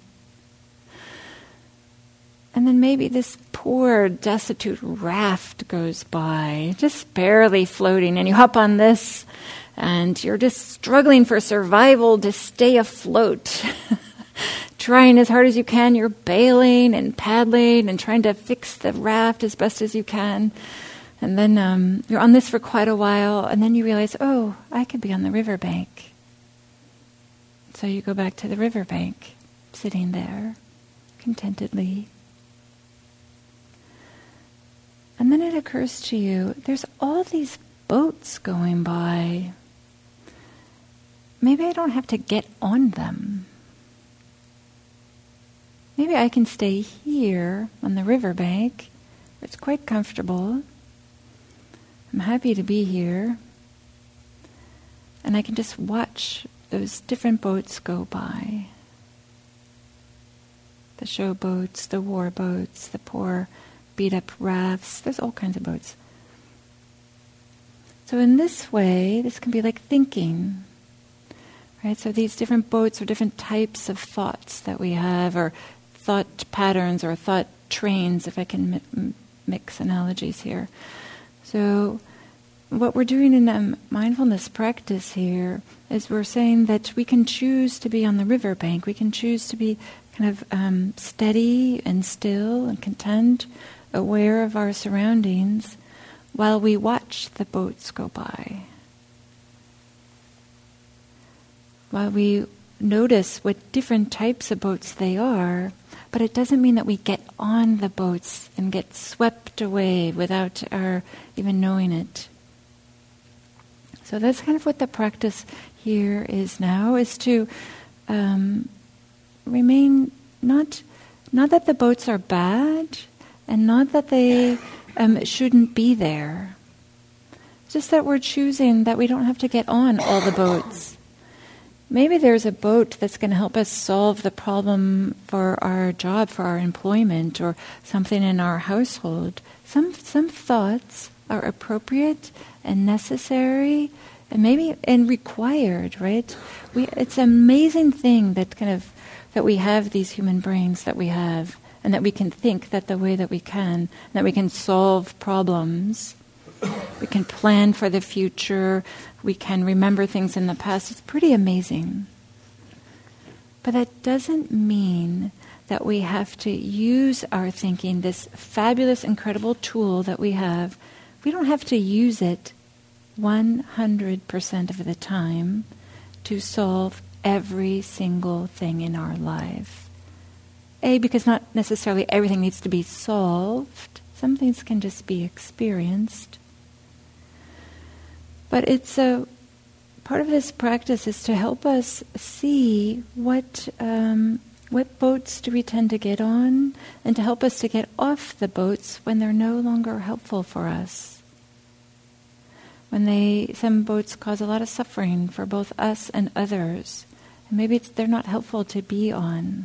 And then maybe this poor, destitute raft goes by, just barely floating, and you hop on this, and you're just struggling for survival to stay afloat. Trying as hard as you can, you're bailing and paddling and trying to fix the raft as best as you can. And then um, you're on this for quite a while, and then you realize, oh, I could be on the riverbank. So you go back to the riverbank, sitting there, contentedly. And then it occurs to you, there's all these boats going by. Maybe I don't have to get on them. Maybe I can stay here on the riverbank. It's quite comfortable. I'm happy to be here. And I can just watch those different boats go by. The show boats, the war boats, the poor beat-up rafts. There's all kinds of boats. So in this way, this can be like thinking. Right? So these different boats are different types of thoughts that we have, or thought patterns, or thought trains, if I can mi- mix analogies here. So what we're doing in a mindfulness practice here is we're saying that we can choose to be on the riverbank. We can choose to be kind of um, steady and still and content, aware of our surroundings, while we watch the boats go by. While we notice what different types of boats they are, but it doesn't mean that we get on the boats and get swept away without our even knowing it. So that's kind of what the practice here is now, is to um, remain not not that the boats are bad, and not that they um, shouldn't be there. Just that we're choosing that we don't have to get on all the boats. Maybe there's a boat that's going to help us solve the problem for our job, for our employment, or something in our household. Some some thoughts are appropriate and necessary, and maybe and required. Right? We it's an amazing thing that kind of that we have these human brains that we have, and that we can think that the way that we can, that we can solve problems. We can plan for the future. We can remember things in the past. It's pretty amazing. But that doesn't mean that we have to use our thinking, this fabulous, incredible tool that we have. We don't have to use it one hundred percent of the time to solve every single thing in our life. A, because not necessarily everything needs to be solved. Some things can just be experienced. But it's a part of this practice is to help us see what um, what boats do we tend to get on, and to help us to get off the boats when they're no longer helpful for us. when they some boats cause a lot of suffering for both us and others, and maybe it's, they're not helpful to be on.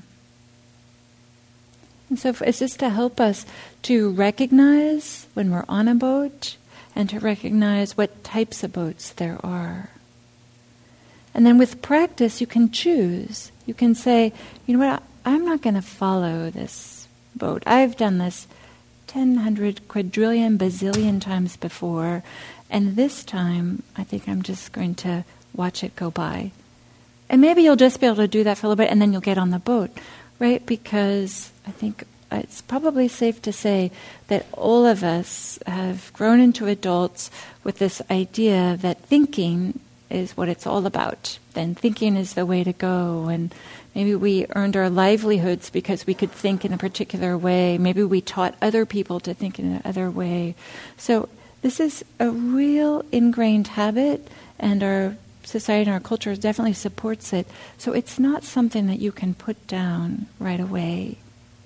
And so it's just to help us to recognize when we're on a boat and to recognize what types of boats there are. And then with practice, you can choose. You can say, you know what, I'm not going to follow this boat. I've done this ten, hundred, quadrillion, bazillion times before, and this time I think I'm just going to watch it go by. And maybe you'll just be able to do that for a little bit, and then you'll get on the boat, right? Because I think it's probably safe to say that all of us have grown into adults with this idea that thinking is what it's all about. Then thinking is the way to go, and maybe we earned our livelihoods because we could think in a particular way. Maybe we taught other people to think in another way. So this is a real ingrained habit, and our society and our culture definitely supports it. So it's not something that you can put down right away.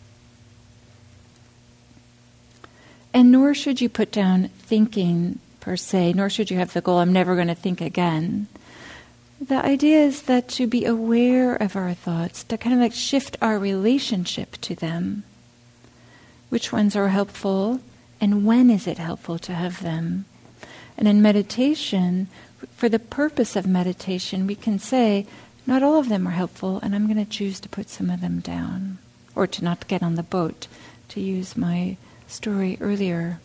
And nor should you put down thinking per se, nor should you have the goal, I'm never going to think again. The idea is that to be aware of our thoughts, to kind of like shift our relationship to them. Which ones are helpful, and when is it helpful to have them? And in meditation, for the purpose of meditation, we can say, not all of them are helpful, and I'm going to choose to put some of them down, or to not get on the boat, to use my story earlier.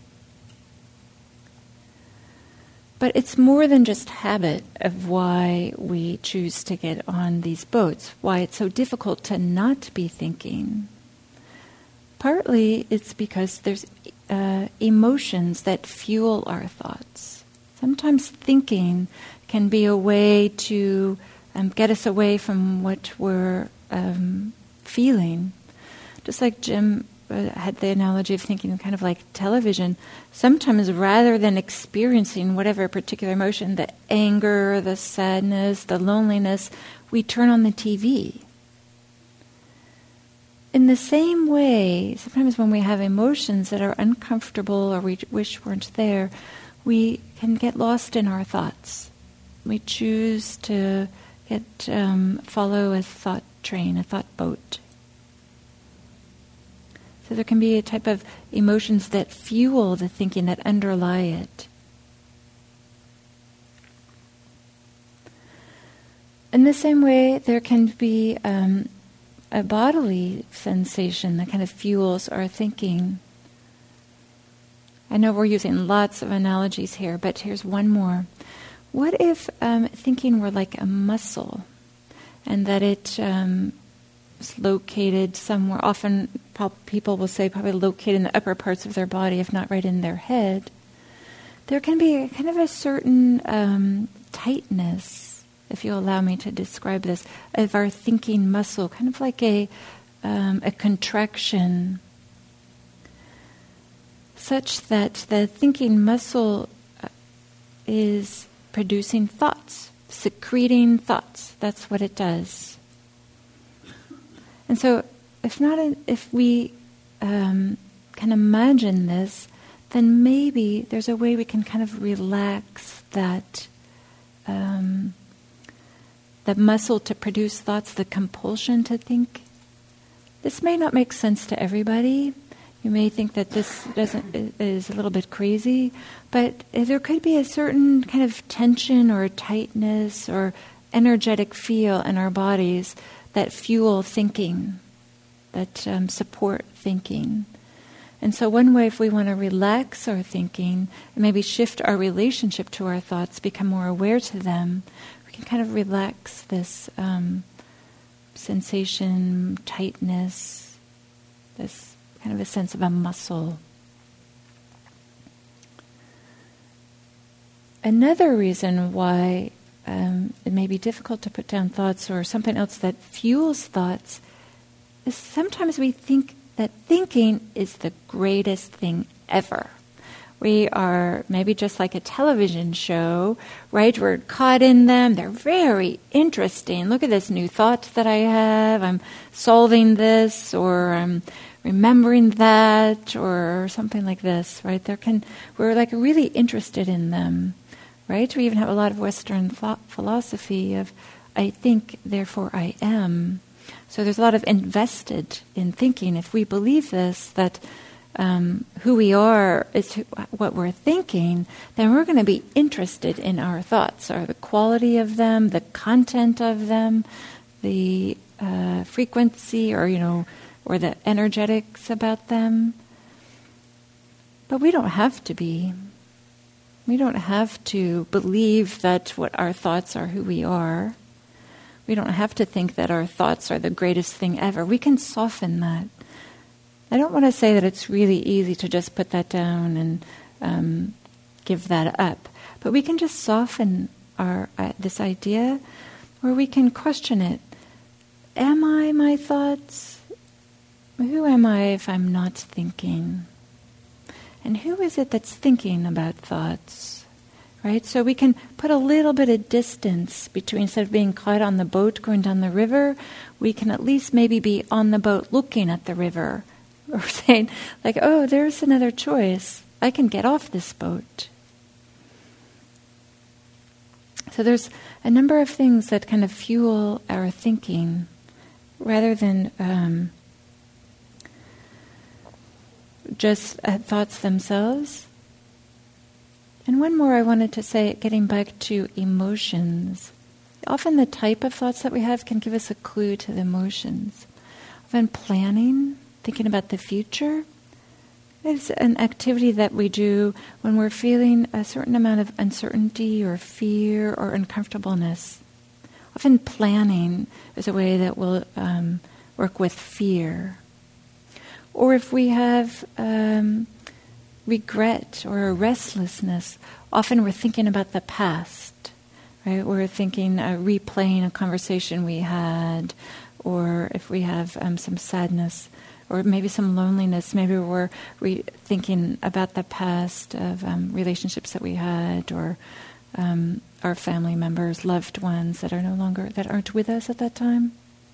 But it's more than just habit of why we choose to get on these boats, why it's so difficult to not be thinking. Partly it's because there's uh, emotions that fuel our thoughts. Sometimes thinking can be a way to um, get us away from what we're um, feeling. Just like Jim uh, had the analogy of thinking kind of like television. Sometimes rather than experiencing whatever particular emotion, the anger, the sadness, the loneliness, we turn on the T V. In the same way, sometimes when we have emotions that are uncomfortable or we wish weren't there, we can get lost in our thoughts. We choose to get um, follow a thought train, a thought boat. So there can be a type of emotions that fuel the thinking, that underlie it. In the same way, there can be um, a bodily sensation that kind of fuels our thinking. I know we're using lots of analogies here, but here's one more. What if um, thinking were like a muscle, and that it um, is located somewhere, often people will say probably located in the upper parts of their body, if not right in their head. There can be a, kind of a certain um, tightness, if you'll allow me to describe this, of our thinking muscle, kind of like a um, a contraction, such that the thinking muscle is producing thoughts, secreting thoughts. That's what it does. And so, if not, a, if we um, can imagine this, then maybe there's a way we can kind of relax that. Um, the muscle to produce thoughts, the compulsion to think. This may not make sense to everybody. You may think that this doesn't is a little bit crazy, but there could be a certain kind of tension or tightness or energetic feel in our bodies that fuel thinking, that um, support thinking. And so one way, if we want to relax our thinking and maybe shift our relationship to our thoughts, become more aware to them, can kind of relax this um, sensation, tightness, this kind of a sense of a muscle. Another reason why um, it may be difficult to put down thoughts or something else that fuels thoughts is sometimes we think that thinking is the greatest thing ever. We are maybe just like a television show, right? We're caught in them. They're very interesting. Look at this new thought that I have. I'm solving this, or I'm remembering that, or something like this, right? There can we're like really interested in them. right? We even have a lot of Western ph- philosophy of I think, therefore I am. So there's a lot of invested in thinking. If we believe this, that um, who we are is who, what we're thinking, then we're going to be interested in our thoughts, or the quality of them, the content of them, the uh, frequency, or you know, or the energetics about them. But we don't have to be. We don't have to believe that what our thoughts are who we are. We don't have to think that our thoughts are the greatest thing ever. We can soften that. I don't want to say that it's really easy to just put that down and um, give that up. But we can just soften our uh, this idea, where we can question it. Am I my thoughts? Who am I if I'm not thinking? And who is it that's thinking about thoughts? Right? So we can put a little bit of distance between, instead of being caught on the boat going down the river, we can at least maybe be on the boat looking at the river, or saying, like, oh, there's another choice. I can get off this boat. So there's a number of things that kind of fuel our thinking, rather than um, just uh, thoughts themselves. And one more I wanted to say, getting back to emotions. Often the type of thoughts that we have can give us a clue to the emotions. Often planning, thinking about the future, is an activity that we do when we're feeling a certain amount of uncertainty or fear or uncomfortableness. Often planning is a way that we'll um, work with fear. Or if we have Um, regret or a restlessness, often we're thinking about the past, right? We're thinking, uh, replaying a conversation we had, or if we have um, some sadness, or maybe some loneliness, maybe we're re- thinking about the past of um, relationships that we had, or um, our family members, loved ones that are no longer, that aren't with us at that time.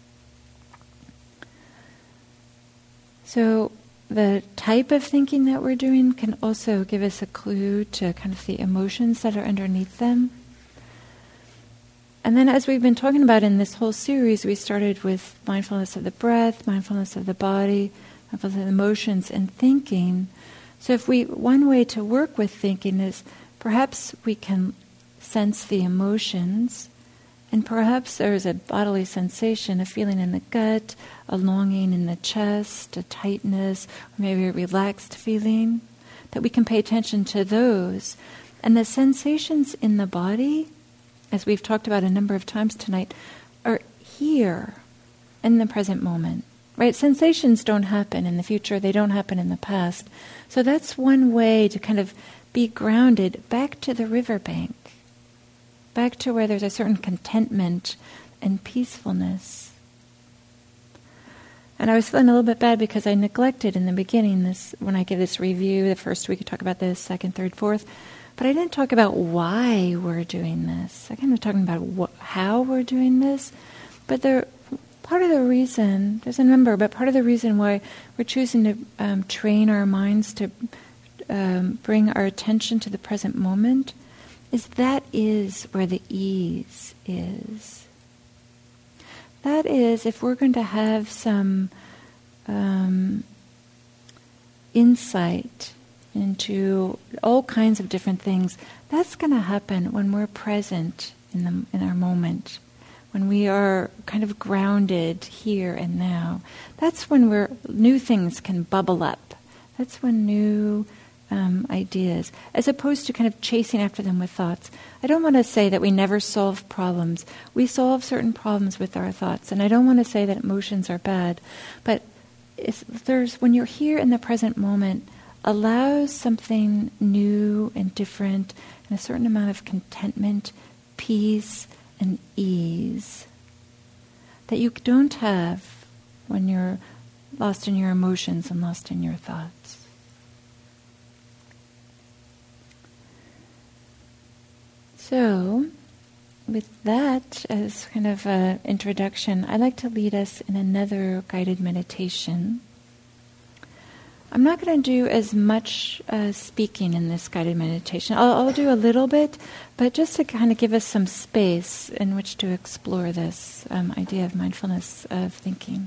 So the type of thinking that we're doing can also give us a clue to kind of the emotions that are underneath them. And then, as we've been talking about in this whole series, we started with mindfulness of the breath, mindfulness of the body, mindfulness of the emotions, and thinking. So if we, one way to work with thinking is perhaps we can sense the emotions, and perhaps there is a bodily sensation, a feeling in the gut, a longing in the chest, a tightness, or maybe a relaxed feeling, that we can pay attention to those. And the sensations in the body, as we've talked about a number of times tonight, are here in the present moment. Right? Sensations don't happen in the future, they don't happen in the past. So that's one way to kind of be grounded back to the riverbank, back to where there's a certain contentment and peacefulness. And I was feeling a little bit bad because I neglected in the beginning this, when I give this review, the first week I talk about this, second, third, fourth, but I didn't talk about why we're doing this. I kind of talking about wh- how we're doing this, but there, part of the reason, there's a number, but part of the reason why we're choosing to um, train our minds to um, bring our attention to the present moment is that is where the ease is. That is, if we're going to have some um, insight into all kinds of different things, that's going to happen when we're present in the in our moment, when we are kind of grounded here and now. That's when we're new things can bubble up. That's when new Um, ideas, as opposed to kind of chasing after them with thoughts. I don't want to say that we never solve problems. We solve certain problems with our thoughts, and I don't want to say that emotions are bad, but it's, there's when you're here in the present moment, allows something new and different, and a certain amount of contentment, peace, and ease that you don't have when you're lost in your emotions and lost in your thoughts. So, with that as kind of an introduction, I'd like to lead us in another guided meditation. I'm not going to do as much uh, speaking in this guided meditation. I'll, I'll do a little bit, but just to kind of give us some space in which to explore this um, idea of mindfulness of thinking.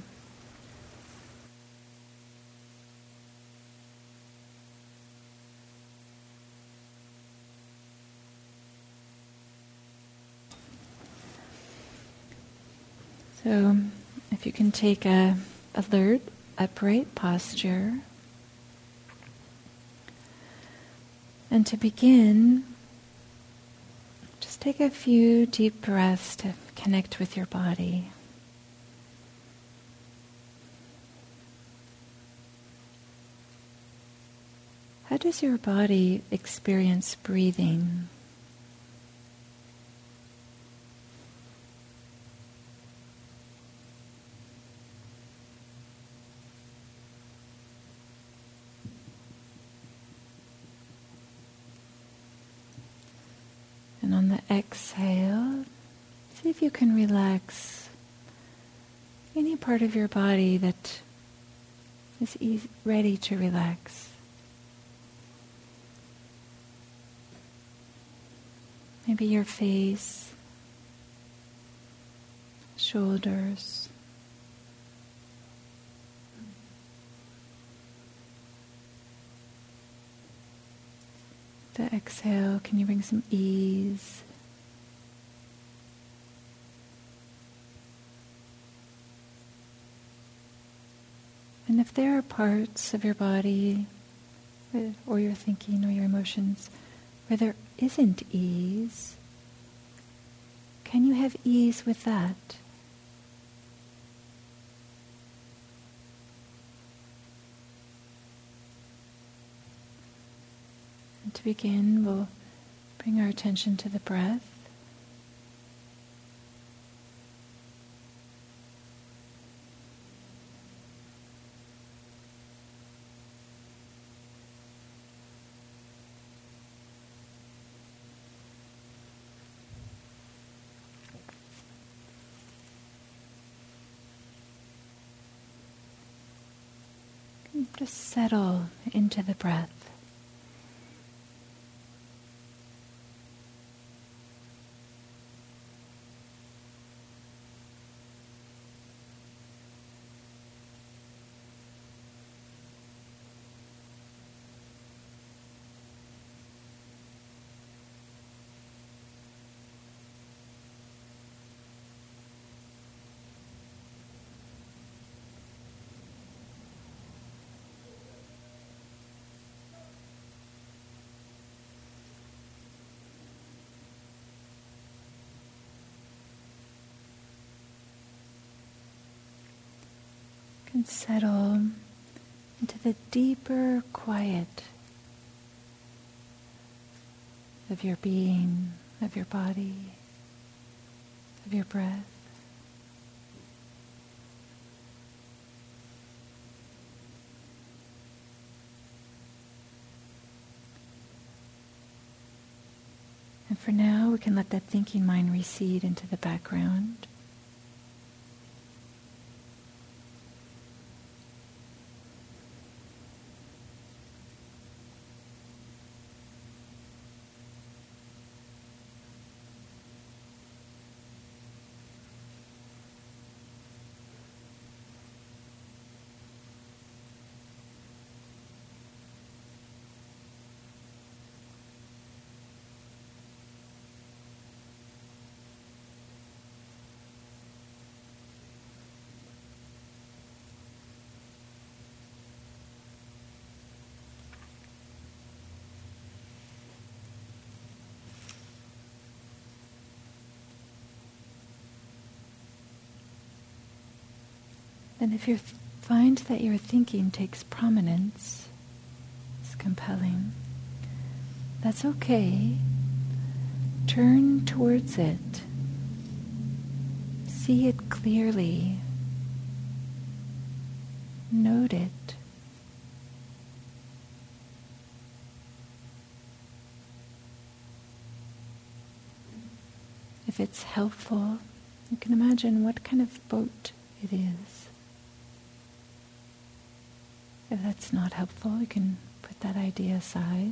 So, if you can take a alert, upright posture. And to begin, just take a few deep breaths to connect with your body. How does your body experience breathing? And on the exhale, see if you can relax any part of your body that is easy, ready to relax. Maybe your face, shoulders. The exhale, can you bring some ease? And if there are parts of your body, or your thinking, or your emotions, where there isn't ease, can you have ease with that? To begin, we'll bring our attention to the breath. Just settle into the breath. And settle into the deeper quiet of your being, of your body, of your breath. And for now, we can let that thinking mind recede into the background. And if you find that your thinking takes prominence, it's compelling, that's okay. Turn towards it. See it clearly. Note it. If it's helpful, you can imagine what kind of boat it is. If that's not helpful, you can put that idea aside.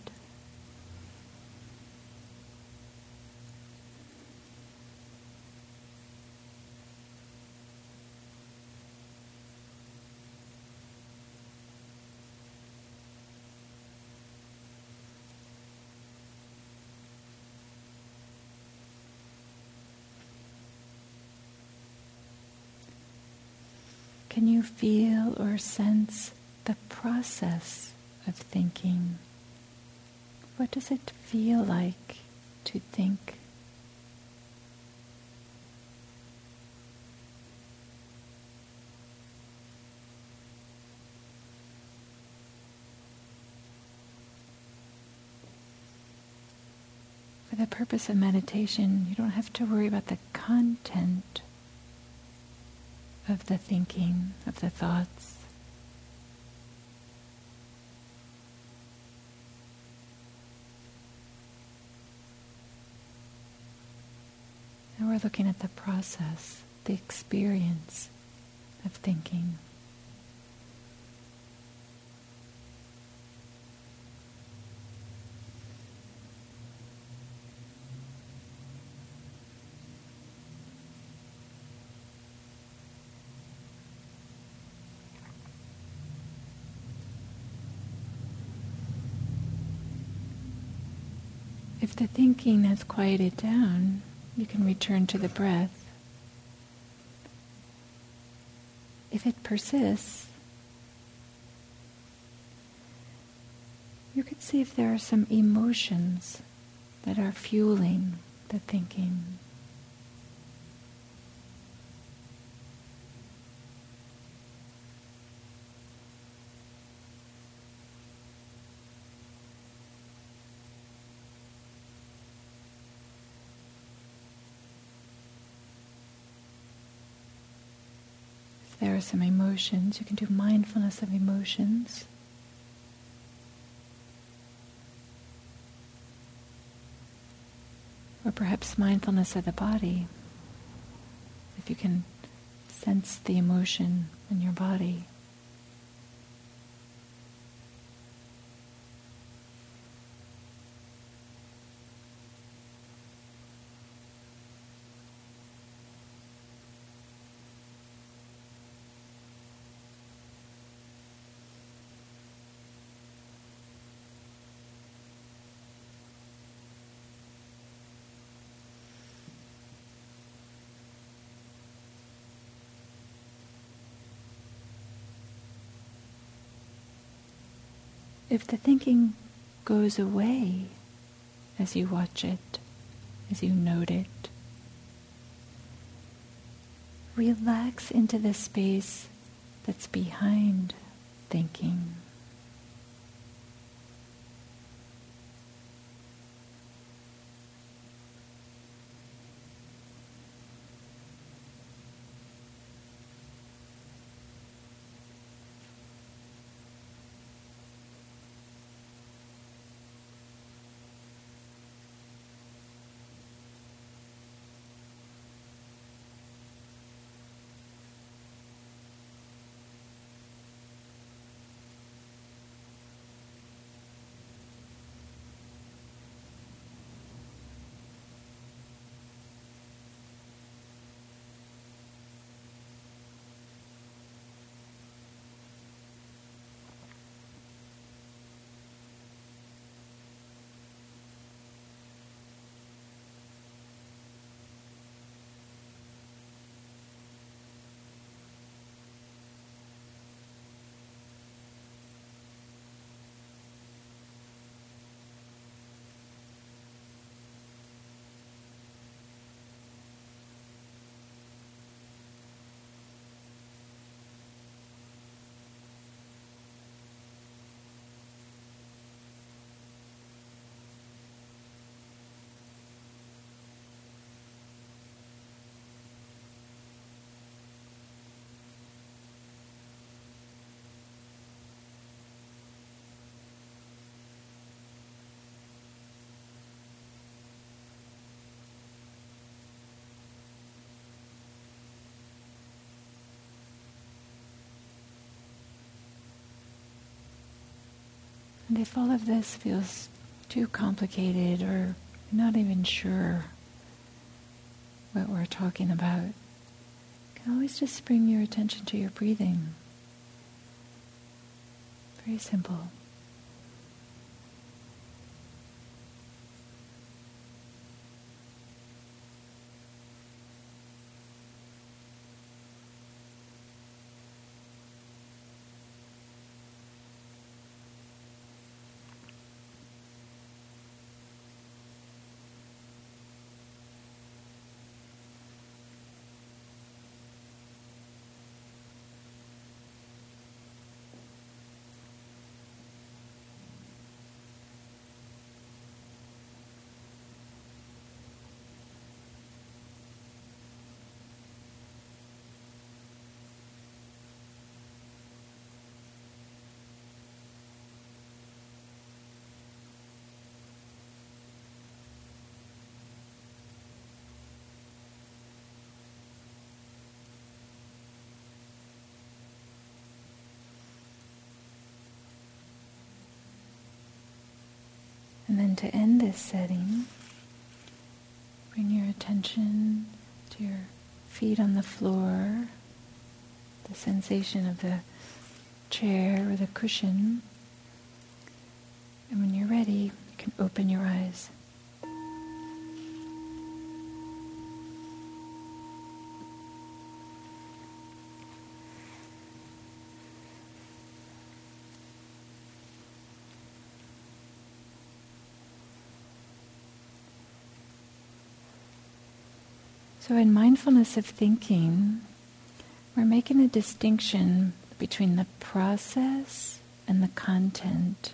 Can you feel or sense the process of thinking? What does it feel like to think? For the purpose of meditation, you don't have to worry about the content of the thinking, of the thoughts. And we're looking at the process, the experience of thinking. If the thinking has quieted down, you can return to the breath. If it persists, you could see if there are some emotions that are fueling the thinking. There are some emotions. You can do mindfulness of emotions. Or perhaps mindfulness of the body. If you can sense the emotion in your body. If the thinking goes away as you watch it, as you note it, relax into the space that's behind thinking. And if all of this feels too complicated or not even sure what we're talking about, you can always just bring your attention to your breathing. Very simple. And then to end this setting, bring your attention to your feet on the floor, the sensation of the chair or the cushion. And when you're ready, you can open your eyes. So in mindfulness of thinking, we're making a distinction between the process and the content.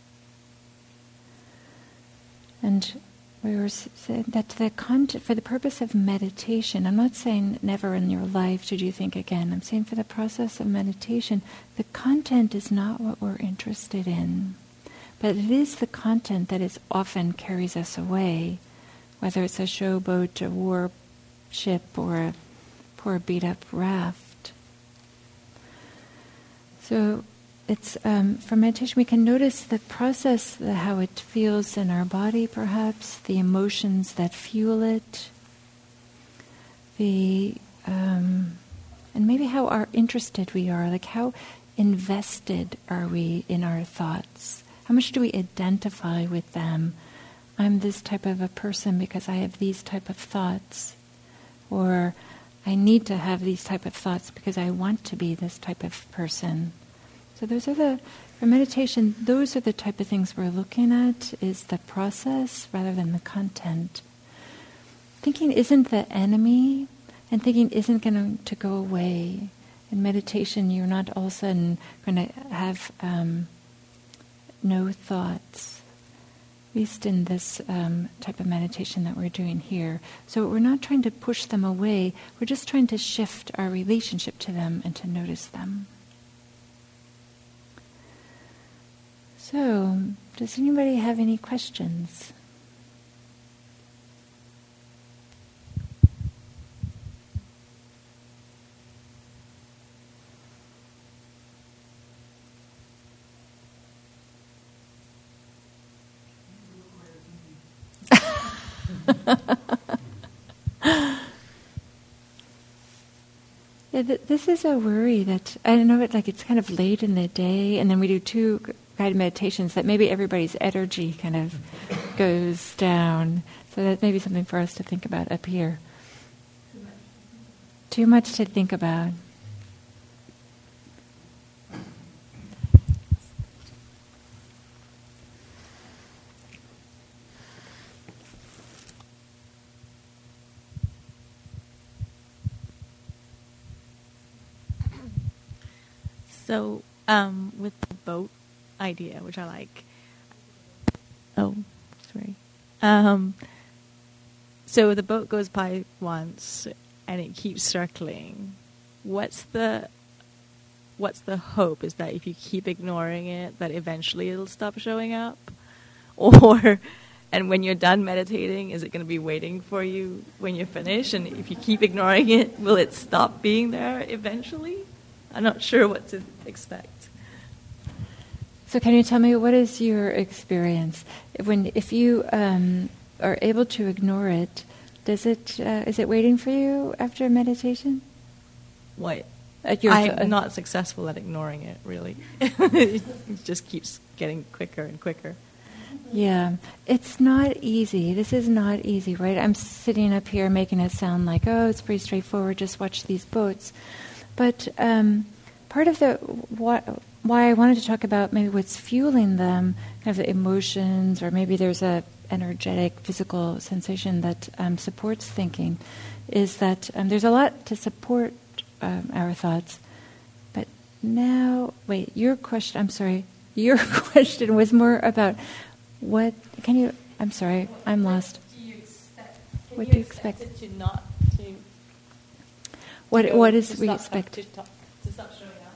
And we were saying that the content, for the purpose of meditation, I'm not saying never in your life should you think again. I'm saying for the process of meditation, the content is not what we're interested in. But it is the content that is often carries us away, whether it's a showboat, a war ship, or a poor beat-up raft. So it's um, for meditation we can notice the process, the, how it feels in our body, perhaps the emotions that fuel it, the um, and maybe how are interested we are, like how invested are we in our thoughts? How much do we identify with them? I'm this type of a person because I have these type of thoughts. Or I need to have these type of thoughts because I want to be this type of person. So those are the, for meditation, those are the type of things we're looking at, is the process rather than the content. Thinking isn't the enemy, and thinking isn't going to go away. In meditation, you're not all of a sudden going to have um, no thoughts. At least in this um, type of meditation that we're doing here. So we're not trying to push them away, we're just trying to shift our relationship to them and to notice them. So, does anybody have any questions? Yeah, th- this is a worry that, I know it like it's kind of late in the day, and then we do two guided meditations that maybe everybody's energy kind of goes down. So that may be something for us to think about up here. Too much to think about. So, um, with the boat idea, which I like. Oh, sorry. Um, so the boat goes by once, and it keeps circling. What's the what's the hope? Is that if you keep ignoring it, that eventually it'll stop showing up, or and when you're done meditating, is it going to be waiting for you when you're finished? And if you keep ignoring it, will it stop being there eventually? I'm not sure what to expect. So can you tell me, what is your experience when, if you um, are able to ignore it? Does it uh, is it waiting for you after meditation? What? At your I'm th- not successful at ignoring it, really. It just keeps getting quicker and quicker. Yeah, it's not easy. This is not easy, right? I'm sitting up here making it sound like, oh, it's pretty straightforward, just watch these boats. But um, part of the why, why I wanted to talk about maybe what's fueling them, kind of the emotions, or maybe there's a energetic physical sensation that um, supports thinking, is that um, there's a lot to support um, our thoughts. But now, wait, your question, I'm sorry, your question was more about what, can you, I'm sorry, I'm lost. What do you expect? What do you expect? It to not to... What, to what go- is to we stop- expect? To, stop- to stop showing up.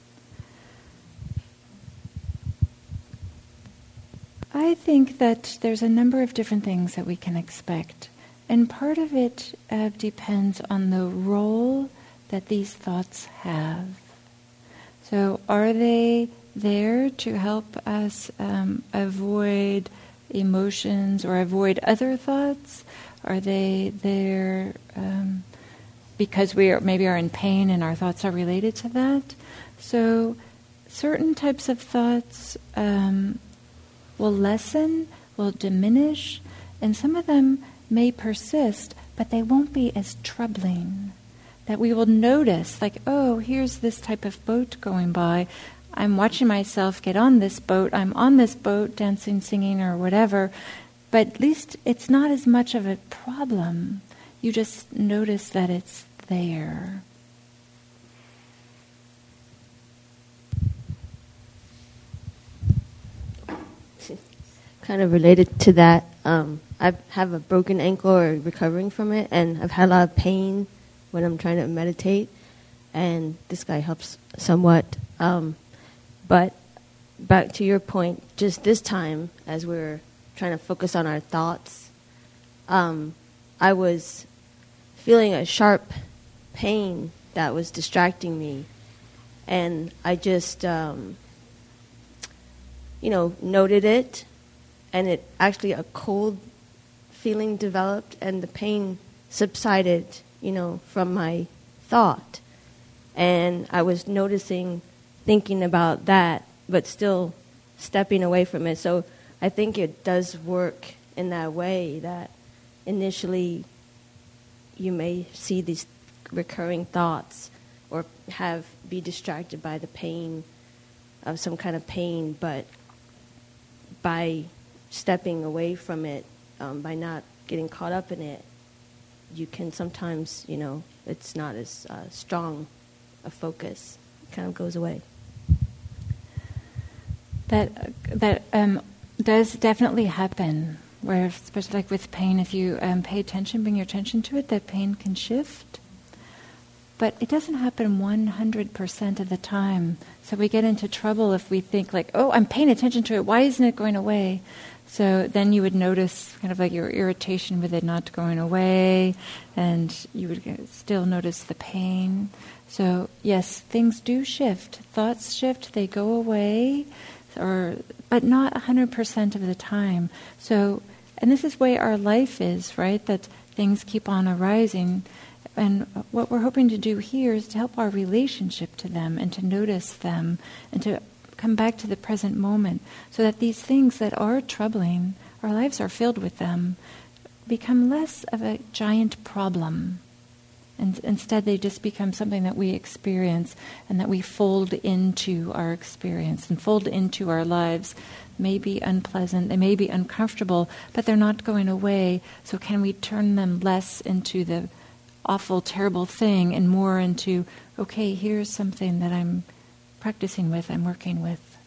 I think that there's a number of different things that we can expect. And part of it uh, depends on the role that these thoughts have. So are they there to help us um, avoid emotions or avoid other thoughts? Are they there um, because we are, maybe are in pain and our thoughts are related to that? So certain types of thoughts um, will lessen, will diminish, and some of them may persist, but they won't be as troubling. That we will notice, like, oh, here's this type of boat going by. I'm watching myself get on this boat. I'm on this boat, dancing, singing, or whatever. But at least it's not as much of a problem. You just notice that it's there. Kind of related to that, um, I have a broken ankle or recovering from it, and I've had a lot of pain when I'm trying to meditate, and this guy helps somewhat. Um, but back to your point, just this time, as we're trying to focus on our thoughts, um, I was feeling a sharp pain that was distracting me, and I just, um, you know, noted it, and it actually a cold feeling developed, and the pain subsided, you know, from my thought. And I was noticing, thinking about that, but still stepping away from it. So I think it does work in that way, that initially you may see these recurring thoughts or have be distracted by the pain of some kind of pain, but by stepping away from it, um, by not getting caught up in it, you can sometimes, you know, it's not as uh, strong a focus. It kind of goes away. That that um, does definitely happen. Where, especially like with pain, if you um, pay attention, bring your attention to it, that pain can shift. But it doesn't happen one hundred percent of the time. So we get into trouble if we think like, oh, I'm paying attention to it. Why isn't it going away? So then you would notice kind of like your irritation with it not going away, and you would still notice the pain. So yes, things do shift. Thoughts shift, they go away, or but not one hundred percent of the time. So, and this is the way our life is, right? That things keep on arising. And what we're hoping to do here is to help our relationship to them and to notice them and to come back to the present moment so that these things that are troubling, our lives are filled with them, become less of a giant problem. And instead they just become something that we experience and that we fold into our experience and fold into our lives. May be unpleasant, they may be uncomfortable, but they're not going away. So can we turn them less into the awful, terrible thing and more into, okay, here's something that I'm practicing with, I'm working with.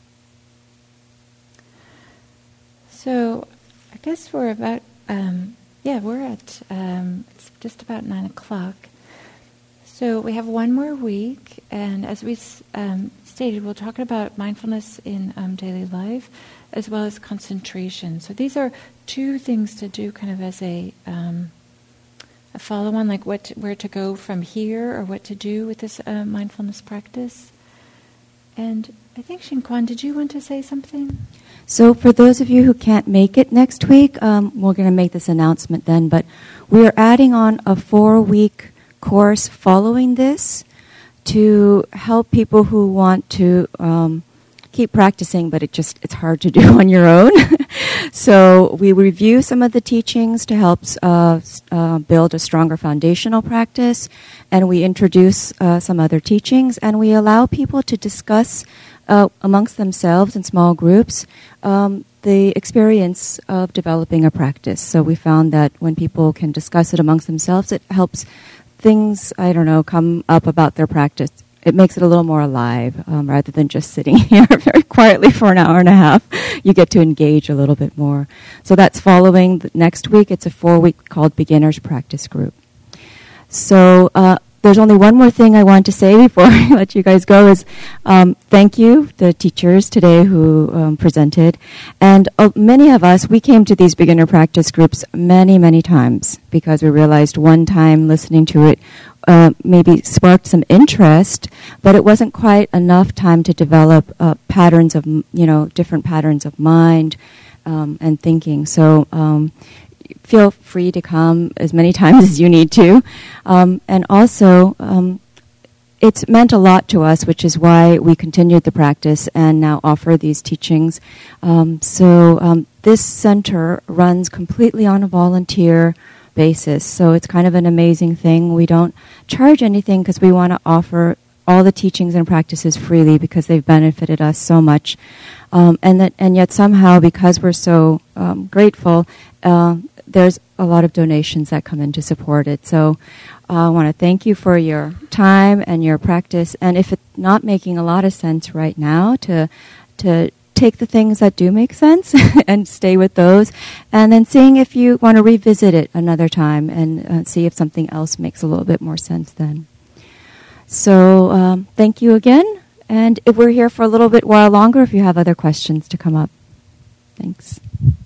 So I guess we're about, um, yeah, we're at, um, it's just about nine o'clock. So we have one more week, and as we um, stated, we'll talk about mindfulness in um, daily life as well as concentration. So these are two things to do kind of as a um, a follow-on, like what to, where to go from here or what to do with this uh, mindfulness practice. And I think Shin-Kwan, did you want to say something? So for those of you who can't make it next week, um, we're going to make this announcement then, but we are adding on a four-week course following this to help people who want to um, keep practicing, but it just it's hard to do on your own. So we review some of the teachings to help uh, uh, build a stronger foundational practice, and we introduce uh, some other teachings, and we allow people to discuss uh, amongst themselves in small groups um, the experience of developing a practice. So we found that when people can discuss it amongst themselves, it helps things, I don't know, come up about their practice. It makes it a little more alive um, rather than just sitting here very quietly for an hour and a half. You get to engage a little bit more. So that's following the next week. It's a four-week called Beginner's Practice Group. So uh, there's only one more thing I want to say before I let you guys go is um, thank you, the teachers today who um, presented. And uh, many of us, we came to these beginner practice groups many, many times because we realized one time listening to it uh, maybe sparked some interest, but it wasn't quite enough time to develop uh, patterns of, you know, different patterns of mind um, and thinking. So um, feel free to come as many times as you need to. Um, and also, um, it's meant a lot to us, which is why we continued the practice and now offer these teachings. Um, so um, this center runs completely on a volunteer basis. So it's kind of an amazing thing. We don't charge anything because we want to offer all the teachings and practices freely because they've benefited us so much. Um, and that, and yet somehow, because we're so um, grateful, uh, there's a lot of donations that come in to support it. So uh, I want to thank you for your time and your practice. And if it's not making a lot of sense right now, to to take the things that do make sense and stay with those, and then seeing if you want to revisit it another time and uh, see if something else makes a little bit more sense then. So um, thank you again. And if we're here for a little bit while longer, if you have other questions to come up. Thanks.